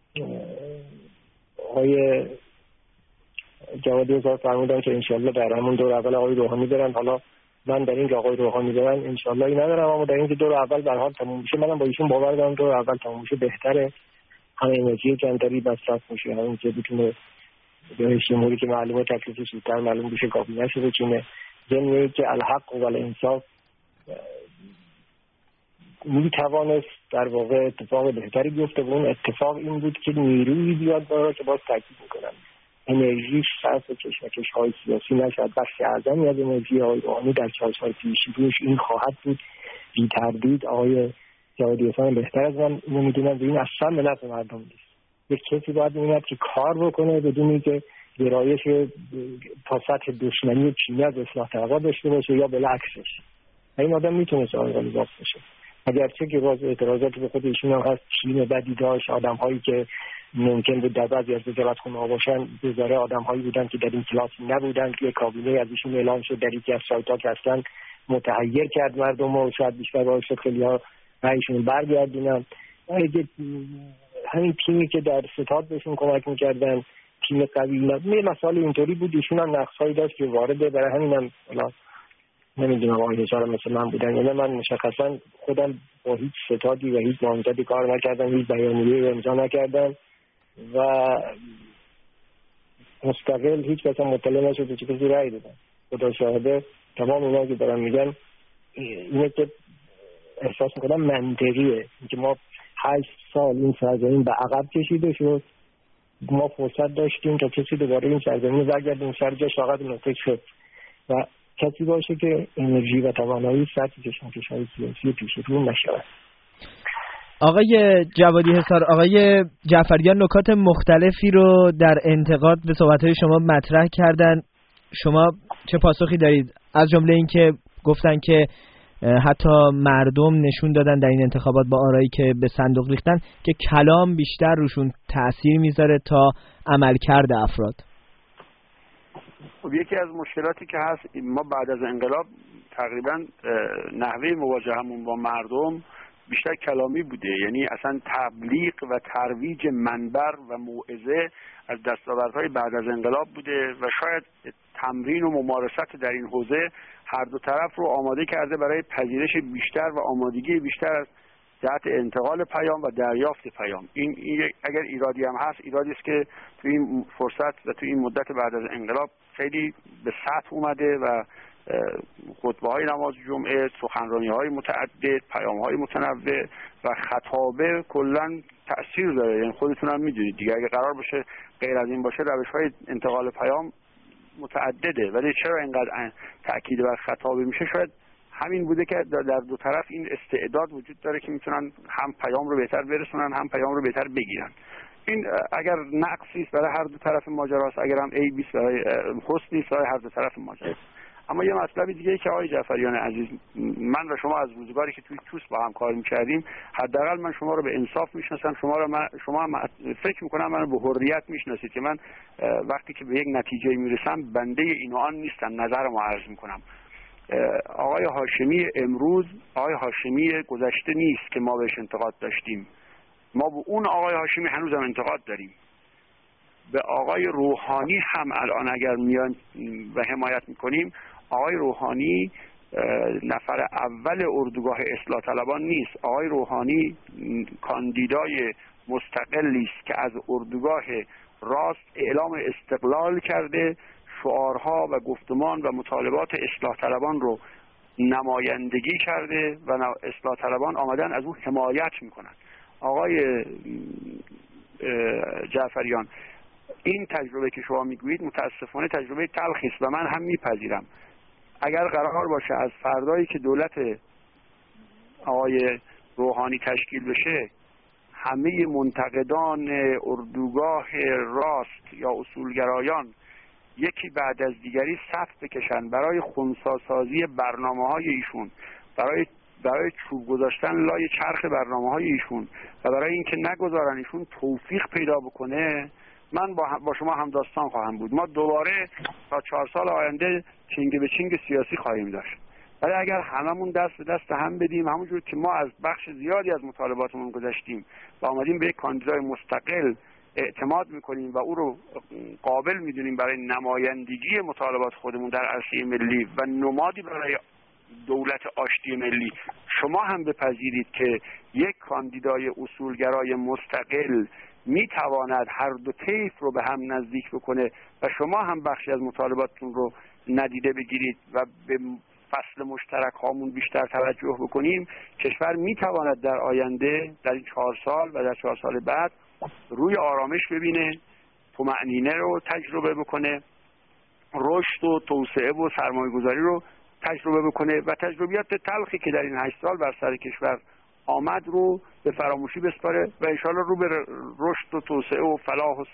آقای جوادی حساب فرمودن که انشالله در همون دور اول آقای روحانی برن. حالا من در این که آقای روحانی برن انشالله این ندارم، اما در این که دور اول به هر حال تموم میشه منم با ایشون باور دارم دور اول تموم میشه بهتره. همه انرژی کمتری مصرف میشه، همین که بتونه به جمهوری که معلومه تکلیفش زودتر معلوم بشه کابینه شو بچینه. ضمن که الحق و الانصاف میتوانست در واقع اتفاق بهتری بیفته و اون اتفاق این بود که نیروی بیاد بالا که باز تاکید میکنم انرژیش صرف کشمکش‌های سیاسی نشد. بخش اعظمی از انرژی آقای روحانی در چهار سال پیش روش این خواهد بود. بی تردید آقای جوادی حساب بهتر از من اینو میدونم و این اصلا به نفع مردم نیست. یک کسی باید میاد که کار بکنه بدون اینکه گرایش تا سطح دشمنی چینی از اصلاح طلبها داشته باشه یا بالعکسش. این آدم میتونست آنگالیزاف بشه، اگرچه که باز اعتراضات به خود ایشون هم هست. چین بدی داشت، آدم هایی که ممکن بود در بعضی از وزارتخونه ها باشن بذاره آدم هایی بودن که در این کلاس نبودن که کابینه از ایشون اعلام شد در یکی از سایت ها که اصلا متحیر کرد مردم و شاید بیشتر باعث شد خیلی ها رأیشون برگردونن. همین تیمی که در ستاد بهشون کمک میکردن تیم قوی نه مسائل اینطوری بود. ایشون هم نقصهایی داشت که وارده، برای همینم حالا نمیدونم آقای حسار مثل من بودن یا نه. من مشخصا خودم با هیچ ستادی و هیچ نامزدی کار نکردم، هیچ بیانیه‌ای امضا نکردم و مستقل هیچ کس مطلع نشد چه کسی رأی دادن. خدا شاهده تمام اینا که دارم میگن اینه که احساس میکنم منطقیه که ما هشت سال این سرزمین به عقب کشیده شد، ما فرصت داشتیم تا کسی دوباره این سرزمین برگردیم سر جاش فقط نقطه شد و کسی باشه که انرژی و توانایی سطح کشمکش‌های سیاسی پیش رو نشود. آقای جوادی حسار، آقای جعفریان نکات مختلفی رو در انتقاد به صحبت‌های شما مطرح کردن. شما چه پاسخی دارید؟ از جمله این که گفتن که حتی مردم نشون دادن در این انتخابات با آرایی که به صندوق ریختن که کلام بیشتر روشون تأثیر میذاره تا عملکرد افراد. خب یکی از مشکلاتی که هست ما بعد از انقلاب تقریبا نحوه مواجهمون با مردم بیشتر کلامی بوده، یعنی اصلا تبلیغ و ترویج منبر و موعظه از دستاوردهای بعد از انقلاب بوده و شاید تمرین و ممارست در این حوزه هر دو طرف رو آماده کرده برای پذیرش بیشتر و آمادگی بیشتر از جهت انتقال پیام و دریافت پیام. این, این اگر ایرادی هم هست، ایرادی است که تو این فرصت و تو این مدت بعد از انقلاب خیلی به سطح اومده و خطبه های نماز جمعه، سخنرانی های متعدد، پیام های متنوع و خطابه کلا تأثیر داره. یعنی خودتون هم میدونید دیگه، اگه قرار باشه غیر از این باشه روش های انتقال پیام متعدده، ولی چرا اینقدر تأکید بر خطابه میشه؟ شاید همین بوده که در دو طرف این استعداد وجود داره که میتونن هم پیام رو بهتر برسونن هم پیام رو بهتر بگیرن. این اگر نقصی است برای هر دو طرف ماجراست، اگر هم عیبی است برای حسنی است برای هر دو طرف ماجراست. اما یه مطلب دیگه که آقای جعفریان عزیز، من و شما از روزگاری که توی توس با هم کار می‌کردیم، حداقل من شما رو به انصاف میشناسم، شما رو من شما هم فکر می‌کنم من به حریت میشناسید که من وقتی که به یک نتیجه میرسم بنده این و آن نیستم، نظرمو عرض می‌کنم. آقای هاشمی امروز آقای هاشمی گذشته نیست که ما بهش انتقاد داشتیم. ما به اون آقای هاشمی هنوز هم انتقاد داریم. به آقای روحانی هم الان اگر میان و حمایت میکنیم، آقای روحانی نفر اول اردوگاه اصلاح طلبان نیست. آقای روحانی کاندیدای مستقلی است که از اردوگاه راست اعلام استقلال کرده، شعارها و گفتمان و مطالبات اصلاح طلبان رو نمایندگی کرده و اصلاح طلبان آمدن از او حمایت میکنن. آقای جعفریان، این تجربه که شما میگویید متاسفانه تجربه تلخی است و من هم میپذیرم. اگر قرار باشه از فردایی که دولت آقای روحانی تشکیل بشه همه منتقدان اردوگاه راست یا اصولگرایان یکی بعد از دیگری صف بکشن برای خنثی‌سازی برنامه‌های ایشون، برای برای چوب گذاشتن لای چرخ برنامه‌های ایشون و برای اینکه نگذارن ایشون توفیق پیدا بکنه، من با, با شما هم داستان خواهم بود. ما دوباره تا چهار سال آینده چینگ به چینگ سیاسی خواهیم داشت. ولی اگر هممون دست به دست هم بدیم، همونجور که ما از بخش زیادی از مطالباتمون گذشتیم و آمدیم به یک کاندیدای مستقل اعتماد میکنیم و او رو قابل میدونیم برای نمایندگی مطالبات خودمون در عرصه ملی و نمادی برای دولت آشتی ملی، شما هم بپذیرید که یک کاندیدای اصولگرای مستقل میتواند هر دو طیف رو به هم نزدیک بکنه و شما هم بخشی از مطالباتتون رو ندیده بگیرید و به فصل مشترک هامون بیشتر توجه بکنیم، کشور میتواند در آینده در این چهار سال و در چهار سال بعد روی آرامش ببینه، طمأنینه رو تجربه بکنه، رشد و توسعه و سرمایه گذاری رو تجربه بکنه و تجربیات تلخی که در این هشت سال بر سر کشور آمد رو به فراموشی بسپاره و انشاءالله رو به رشد و توسعه و فلاح و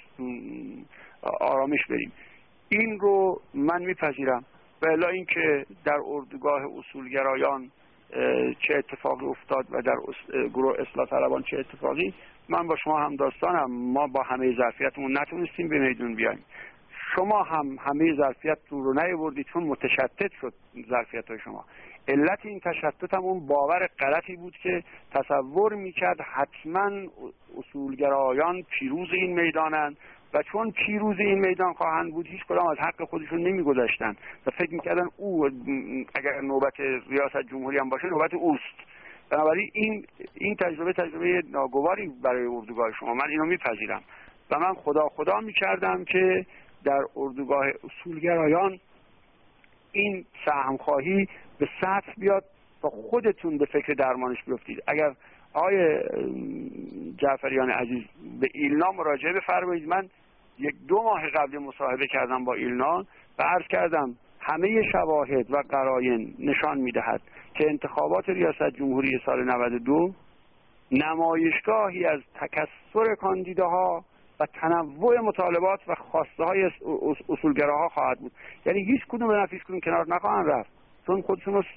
آرامش بریم. این رو من میپذیرم. و الا اینکه در اردوگاه اصولگرایان چه اتفاقی افتاد و در گروه اصلاح طلبان چه اتفاقی، من با شما هم داستانم. ما با همه ظرفیتمون نتونستیم به میدون بیایم. شما هم همه ظرفیتتون رو نیاوردید چون متشتت شد ظرفیت‌های شما. علت این تشتت هم اون باور غلطی بود که تصور میکرد حتما اصولگرایان پیروز این میدانن و چون پیروز این میدان خواهند بود هیچ کدام از حق خودشون نمیگذاشتن و فکر میکردن او اگر نوبت ریاست جمهوری هم باشه نوبت اوست. بنابراین این این تجربه تجربه ناگواری برای اردوگاه شما، من اینو میپذیرم و من خدا خدا میکردم که در اردوگاه اصولگرایان این سهمخواهی به سطح بیاد و خودتون به فکر درمانش بیفتید. اگر آقای جعفریان عزیز به ایلنا مراجعه بفرمایید، من یک دو ماه قبل مصاحبه کردم با ایلنا و عرض کردم همه شواهد و قرائن نشان میدهد که انتخابات ریاست جمهوری سال نود و دو نمایشگاهی از تکثر کاندیداها و تنوع مطالبات و خواسته های اصولگراها خواهد بود. یعنی هیچ کدوم به نفع هیچ کدوم کنار نخواهند رفت چون خودشون رو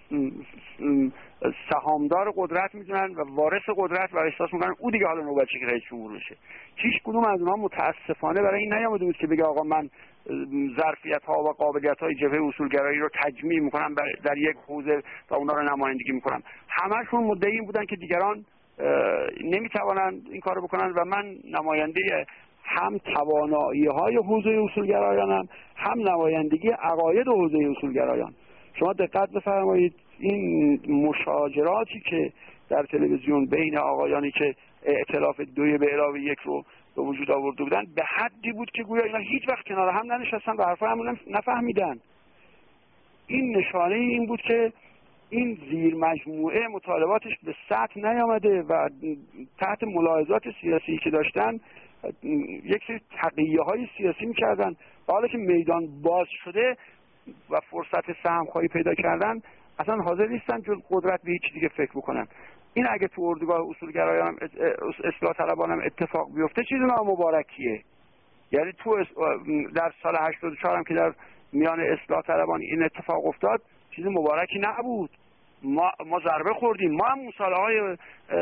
سهامدار قدرت میدونن و وارث قدرت و احساس میکنن او دیگه حالا نوبت که رئیس جمهور بشه. هیچ کدوم از اونها متاسفانه برای این نیامده بود که بگه آقا من ظرفیت ها و قابلیت های جبهه اصولگرایی رو تجمیع میکنم در یک حوزه و اونا رو نمایندگی میکنم. همشون مدعی این بودن که دیگران نمیتوانند این کارو بکنن و من نماینده هم توانایی های حوزه اصولگرایانم هم نمایندگی عقاید حوزه اصولگرایان. شما دقت بفرمایید این مشاجراتی که در تلویزیون بین آقایانی که ائتلاف دوی به علاوه یک رو به وجود آورده بودن به حدی بود که گویا اینا هیچ وقت کنار هم ننشستن و حرفا همون نفهمیدن. این نشانه این بود که این زیر مجموعه مطالباتش به سطح نیامده و تحت ملاحظات سیاسی که داشتن یک سری تقیه های سیاسی میکردن و حالا که میدان باز شده و فرصت سهمخواهی پیدا کردن اصلا حاضر نیستن جز قدرت به هیچ دیگه فکر بکنن. این اگه تو اردوگاه اصولگرایان اصلاح طلبان هم اتفاق بیفته چیز نامبارکیه. یعنی تو در سال هشتاد و چهار هم که در میان اصلاح طلبان این اتفاق افتاد چیز مبارکی نبود. ما ما ضربه خوردیم. ما هم اون سال آقای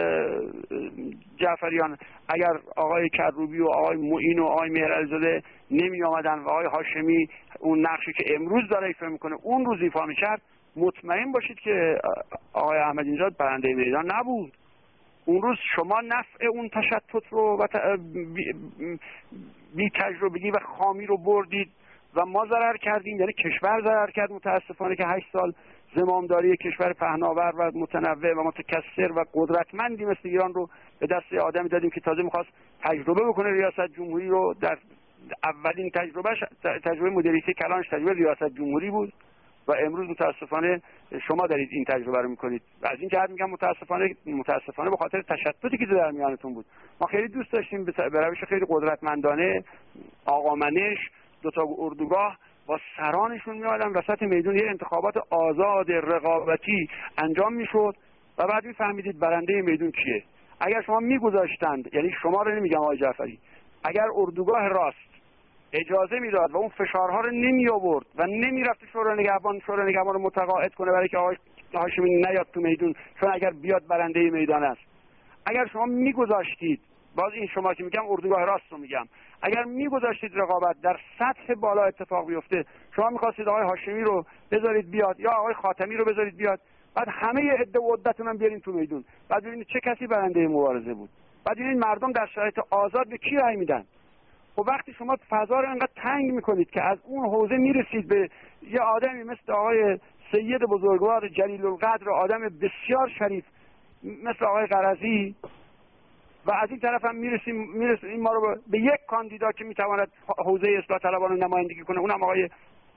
جعفریان اگر آقای کروبی و آقای معین و آقای مهرعلیزاده نمی آمدن و آقای هاشمی اون نقشی که امروز داره ایفا میکنه اون روز ایفا میکرد، مطمئن باشید که آقای احمدی نژاد برنده میدان نبود. اون روز شما نفع اون تشتت رو و بی, بی تجربگی و خامی رو بردید و ما ضرر کردیم، یعنی کشور ضرر کرد متاسفانه که هشت سال زمامداری کشور پهناور و متنوع و متکثر و قدرتمندی مثل ایران رو به دست آدمی دادیم که تازه میخواست تجربه بکنه ریاست جمهوری رو. در اولین تجربه تجربه مدیریتی کلانش تجربه ریاست جمهوری بود و امروز متاسفانه شما دارید این تجربه رو میکنید. و از این جهت میگم متاسفانه متاسفانه به خاطر تشتتی که در میانتون بود. ما خیلی دوست داشتیم به روش خیلی قدرتمندانه آقامنش دو تا اردوگاه با سرانشون میادن وسط میدون، یه انتخابات آزاد رقابتی انجام میشد و بعد میفهمیدید برنده میدون کیه. اگر شما میگذاشتند، یعنی شما رو نمیگم آقای جعفری، اگر اردوگاه راست اجازه میداد و اون فشارها رو نمی آورد و نمیرفت شورای نگهبان شورای نگهبان رو متقاعد کنه برای که آقای هاشمی نیاد تو میدون، چون اگر بیاد برنده میدان است. اگر شما میگذاشتید، باز این شما که میگم اردوگاه راست رو میگم، اگر میگذاشتید رقابت در سطح بالا اتفاق بیفته، شما میخواستید آقای هاشمی رو بذارید بیاد یا آقای خاتمی رو بذارید بیاد، بعد همه عده و عدتون هم بیارین تو میدون، بعد ببینید چه کسی برنده مبارزه بود، بعد ببینید مردم در شرایط آزاد به کی رأی میدن. و وقتی شما فضا رو انقدر تنگ میکنید که از اون حوزه میرسید به یه آدمی مثل آقای سید بزرگوار جلیل القدر، آدم بسیار شریف مثل آقای قرضی، و از این طرف هم میرسیم میرسیم ما رو به یک کاندیدا که میتواند حوزه اصلاح طلبان رو نمایندگی کنه، اونم آقای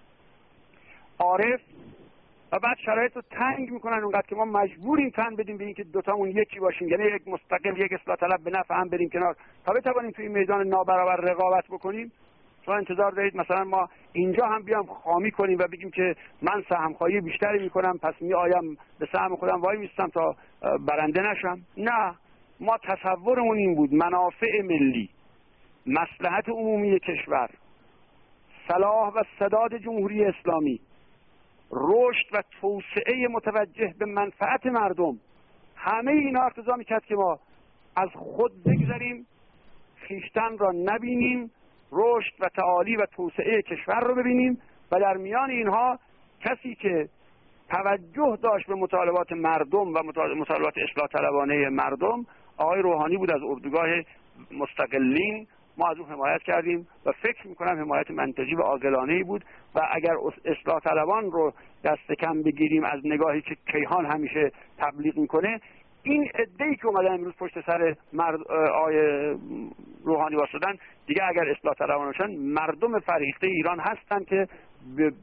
عارف، و بعد شرایط رو تنگ میکنن اونقدر که ما مجبوریم تن بدیم به اینکه دوتامون یکی باشیم، یعنی یک مستقل یک اصلاح طلب به نفع هم بریم کنار تا بتوانیم توی میدان نابرابر رقابت بکنیم. شما انتظار دارید مثلا ما اینجا هم بیام خامی کنیم و بگیم که من سهمخواهی بیشتری میکنم پس میآیم به سهم خودم وای میستم تا برنده نشم؟ نه، ما تصورمون این بود منافع ملی، مصلحت عمومی کشور، صلاح و سداد جمهوری اسلامی، رشد و توسعه متوجه به منفعت مردم، همه اینا اقتضا میکرد که ما از خود بگذریم، خویشتن را نبینیم، رشد و تعالی و توسعه کشور رو ببینیم و در میان اینها کسی که توجه داشت به مطالبات مردم و مطالبات اصلاح طلبانه مردم آقای روحانی بود از اردوگاه مستقلین. ما از اون حمایت کردیم و فکر میکنم حمایت منطقی و عاقلانه‌ای بود و اگر اصلاح طلبان رو دست کم بگیریم از نگاهی که کیهان همیشه تبلیغ میکنه، این عده‌ای که اومدن امروز پشت سر مرد آقای روحانی واسطن دیگه اگر اصلاح طلبان باشن مردم فرهیخته ایران هستن که به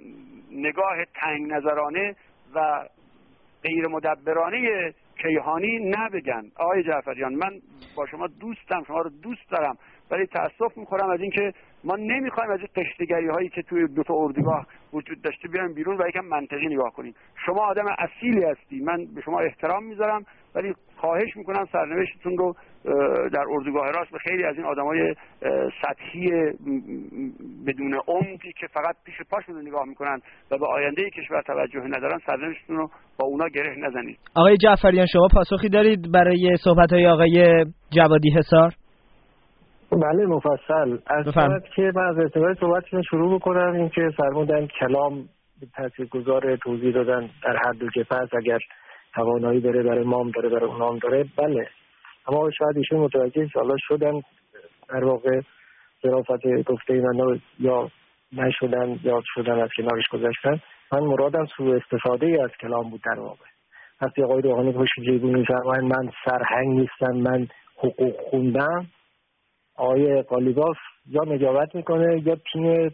نگاه تنگ نظرانه و غیر مدبرانه کیهانی نبگن. آقای جعفریان، من با شما دوستم، شما رو دوست دارم، ولی تأسف میخورم از اینکه ما نمیخوایم از این قشتگری هایی که توی دو تا اردوگاه وجود داشته بیایم بیرون و یکم منطقی نگاه کنیم. شما آدم اصیلی هستی، من به شما احترام میذارم، ولی خواهش میکنم سرنوشتتون رو در اردوگاه راست به خیلی از این آدمای سطحی بدون عمقی که فقط پیش پاشون رو نگاه میکنن و به آینده کشور توجه ندارن، سرنوشتتون رو با اونا گره نزنید. آقای جعفریان، شما پاسخی دارید برای صحبت‌های آقای جوادی حصار؟ بله مفصل. از صحبت که من از ارتباط صحبتشون شروع بکنم، این که فرمودن کلام تاثیرگذار توضیح دادن در هر دو جبهه است، اگر توانایی داره برای مام داره برای اونام داره، بله، اما شاید ایشون متوجه حالا شدن در واقع ظرافت گفته من یا نشدن یا شدن از کنارش گذاشتن. من مرادم سوء استفاده ای از کلام بود در واقع. وقتی آقای روحانی پشت جیبون می‌فرمایند من سرهنگ نیستم، من حقوق خوندم، آقای قالیباف یا نجابت میکنه یا تیم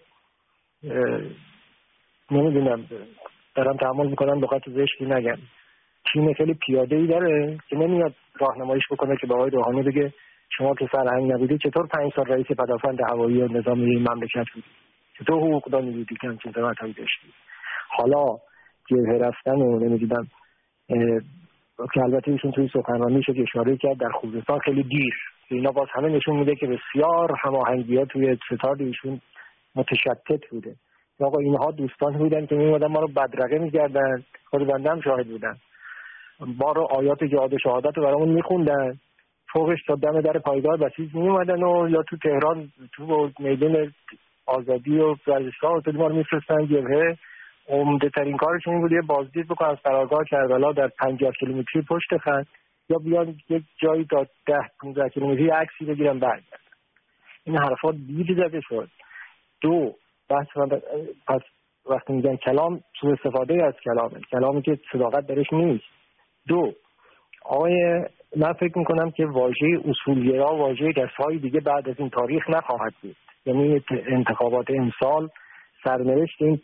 نمیدونم، دارم تحمل میکنم لغت زشتی نگم، تیم خیلی پیاده‌ای داره که نمیاد راهنماییش بکنه که به آقای روحانی بگه شما که سرهنگ نبودی چطور پنج سال رئیس پدافند هوایی و نظامی این مملکت بودی، چطور حقوقدانی بودی که همچین ثروتایی داشتی. حالا جبهه رفتن و نمیدونم که البته ایشون توی سخنرانیش که اشاره کرد در خوزستان خیلی دیر، اینا باز همه نشون میده که بسیار هماهنگی‌ها توی ستاد ایشون متشتت بوده. آقا اینها دوستان بودن که میومدن ما رو بدرقه میکردن، خود بنده هم شاهد بودن، ما رو آیات جهاد و شهادت رو برامون میخوندن، فوقش تا دم در پایگاه بسیج میومدن و یا تو تهران تو میدان آزادی و ورزشگاه و ما رو میفرستن جبهه. عمده ترین کارشون این بود یه بازدید بکنن از قرارگاه کربلا در پنجاه کیلومتری پشت خط، یا بیان یک جایی تا ده پانزده کیلومتری عکسی بگیرن برگردن. این حرفات دیر زده شد. دو، بحث پس وقتی میگن کلام، سوء استفاده از کلامه، کلامی که صداقت درش نیست. دو، آقای من فکر میکنم که واژه اصولگرا واژه در سال دیگه بعد از این تاریخ نخواهد بود. یعنی انتخابات امسال سرنوشت این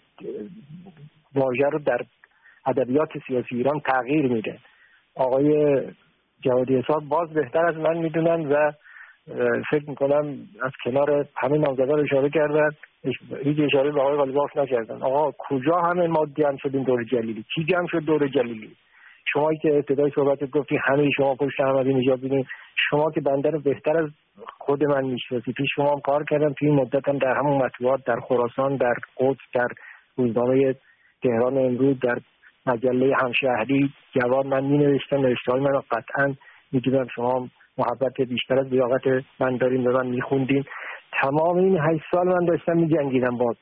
واژه رو در ادبیات سیاسی ایران تغییر میده. آقای جوادی حساب باز بهتر از من میدونن و فکر میکنم از کنار همه نامزدان اشاره کردن، هیچ اشاره به آقای قالیباف نکردن. آقا کجا همه ما جمع شدیم دور جلیلی؟ کی جمع شد دور جلیلی؟ شمایی که ابتدای صحبتت گفتی همه شما پشت احمدی نژاد بودین، شما که بنده رو بهتر از خود من میشناسی، پیش شما هم کار کردم، توی مدت هم در همون مطبوعات، در خراسان، در قدس، در روزنامه تهران امروز، در مجله همشهری جوان من می نوشتم، نوشته های من رو قطعا میدونم شما محبت بیشتر از لیاقت من دارین، به من میخوندین. تمام این هشت سال من داشتم میجنگیدم با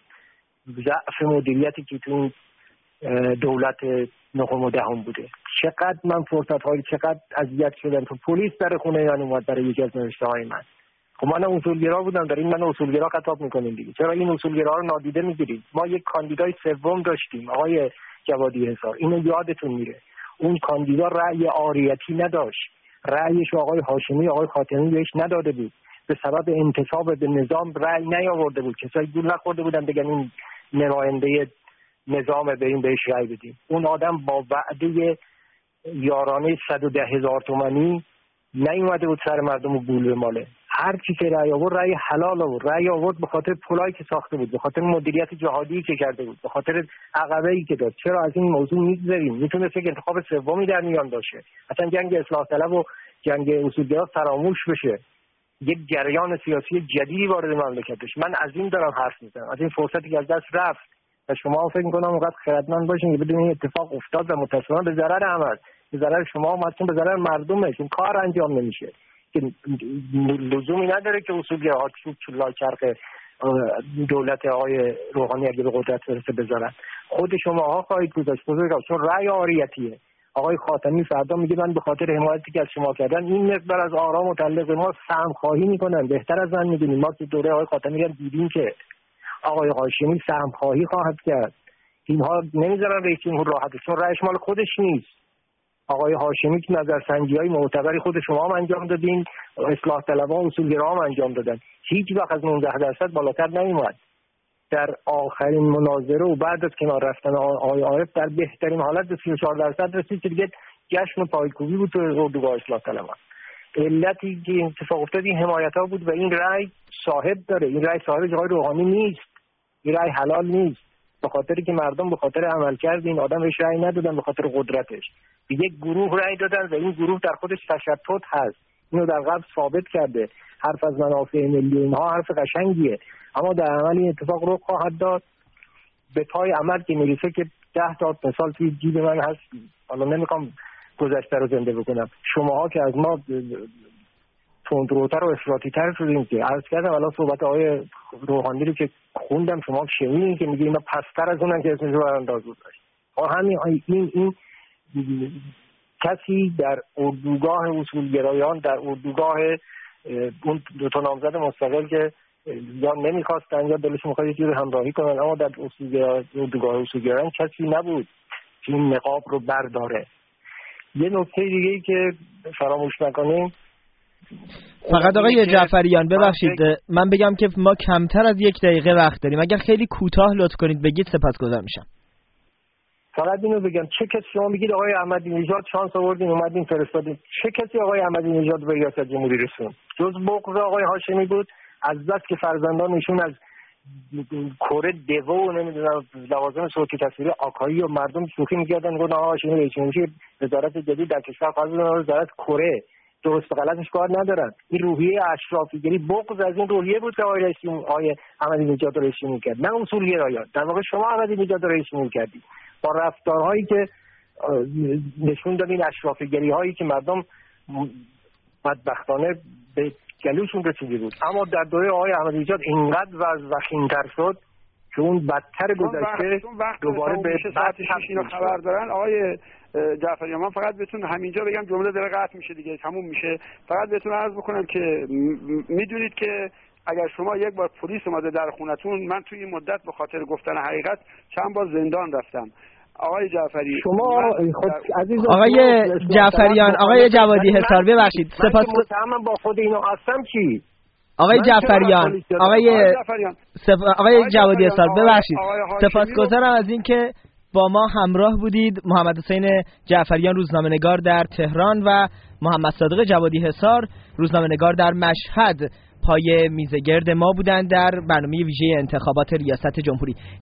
ضعف مدیریتی که تو این دولت نهم و دهم بوده. چقدر من فرصت هایی، چقدر اذیت شدم، تو پلیس در خونه من اومد برای یکی از نوشته های من. خب من اصولگرا بودم، در این من اصولگرا خطاب میکنیم دیگه. چرا این اصولگرا رو نادیده میگیرید؟ ما یک کاندیدای سوم داشتیم، آقای جوادی حصار، اینو یادتون میره. اون کاندیدا رأی عاریتی نداشت، رأیش آقای هاشمی آقای خاتمی بهش نداده بود، به سبب انتصاب به نظام رأی نیاورده بود. کسایی گول نخورده بودن بگن این نماینده نظام به این بهش رأی بدیم. اون آدم با وعده یارانه صد و ده هزار تومانی نیومده بود سر مردم و گول بماله. هر چی که رأی آورد رأی حلال آورد، رأی آورد به خاطر پولایی که ساخته بود، به خاطر مدیریت جهادی که کرده بود، به خاطر عقبه‌ای که داشت. چرا از این موضوع میگذریم؟ میتونه فکر انتخاب سومی در میان باشه، اصلا جنگ اصلاح طلب و جنگ اصولگرا فراموش بشه، یک جریان سیاسی جدیدی وارد مملکت بشه. من از این دارم حرف میزنم، از این فرصتی که از دست رفت و شما فکر می‌کنم اونقدر خردمند باشین که بدون این اتفاق افتاد و متأسفانه به ضرر همه، به ضرر شما هم هستون، به ضرر مردمه، چون کار انجام نمیشه که لزومی نداره که اصولگراها چوب لاچرخ دولت آقای روحانی اگه به قدرت برسه بذارن. خود شماها خواهید گذاشت بزرگا، چون رأی عاریتیه. آقای خاتمی فردا میگه من به خاطر حمایتی که از شما کردن این مقدار از آرا متعلق ما سهم خواهی میکنن. بهتر از من میدونیم، ما که دوره آقای خاتمی هم دیدیم که آقای هاشمی سهم خواهی خواهد کرد. اینها نمیذارن رئیس جمهور راحت، چون رأیش مال خودش نیست. آقای هاشمی که نظرسنجی‌های معتبری خود شما هم انجام دادین، اصلاح طلبها و اصولگراها هم انجام دادن، هیچ وقت از نوزده درصد بالاتر نمیومد. در آخرین مناظره و بعد از کنار رفتن آقای عارف در بهترین حالت به سی و چهار درصد رسید که دیگه جشن پایکوبی بود تو اردوگاه اصلاح طلبها. علتی که اتفاق افتاد این حمایت‌ها بود و این رأی صاحب داره، این رأی صاحب آقای روحانی نیست، این رأی حلال نیست، به خاطری که مردم به خاطر عملکرد این آدم بهش رأی ندادن، به خاطر قدرتش به یک گروه رأی دادن و این گروه در خودش تشتت هست. اینو در قبل ثابت کرده. حرف از منافع ملی اینها حرف قشنگیه، اما در عمل این اتفاق رو خواهد داد. به پای عمل که میرسه که ده تا مثال توی جیب من هست، حالا نمیخوام گذشته رو زنده بکنم. شماها که از ما تندروتر و افراطی‌تر شدیم که عرض کردم، الان صحبت آقای روحانی رو که خوندم شما شنیدین که میگه اینا پستر از اونن که اسمش رو برانداز گذاشت. همین این این کسی در اردوگاه اصولگرایان، در اردوگاه اون دو تا نامزد مستقل که یا نمیخواستن یا دلشون میخواد یه جوری همراهی کنن، اما در اردوگاه اصولگرایان کسی نبود که این نقاب رو برداره. یه نکته دیگه ای که فراموش نکنیم، فقط آقای جعفریان ببخشید من بگم که ما کمتر از یک دقیقه وقت داریم، اگر خیلی کوتاه لطف کنید بگید سپاسگزار میشم. فقط اینو بگم، چه کسی شما میگید آقای احمدی نژاد شانس آوردین اومدین فرستادین، چه کسی آقای احمدی نژاد به ریاست جمهوری رسوند؟ جز بغض آقای هاشمی بود، از بس که فرزندانشون از کره دو و نمیدونم لوازم صوتی تصویری آکایی و مردم شوخی میکردن، گفتن آقا هاشمی رئیس جمهوری وزارت جدید در کشور خواهد بود، وزارت کره درست و غلطش کار ندارن. این روحیه اشرافیگری، بغض از این روحیه بود که آقای رئیسی آقای احمدی نژاد رو رئیسی می‌کرد، نه اصولگرایان. در واقع شما احمدی نژاد رو رئیسی می‌کردید با رفتارهایی که نشون داد این اشرافیگری هایی که مردم بدبختانه به گلوشون رسیده بود. اما در دوره آقای احمدی نژاد اینقدر وخیم‌تر شد که اون بدتر گذشته دوباره به ساعت شش اینو خبر دارن. آقای جعفریان من فقط بهتون همینجا بگم، جمله داره قطع میشه دیگه، تموم میشه. فقط بهتون عرض بکنم که میدونید که اگر شما یک بار پلیس اومده در خونتون، من توی این مدت به خاطر گفتن حقیقت چند بار زندان رفتم. آقای جعفری شما خود عزیز آقای جعفریان، آقای جوادی حصار ببخشید سپاس متهم با خود اینو هستم چی؟ آقای جعفریان، آقای سف... آقای جوادی حصار ببخشید سپاسگزارم از اینکه با ما همراه بودید. محمد حسین جعفریان روزنامه‌نگار در تهران و محمد صادق جوادی حصار روزنامه‌نگار در مشهد پای میز گرد ما بودند در برنامه ویژه انتخابات ریاست جمهوری.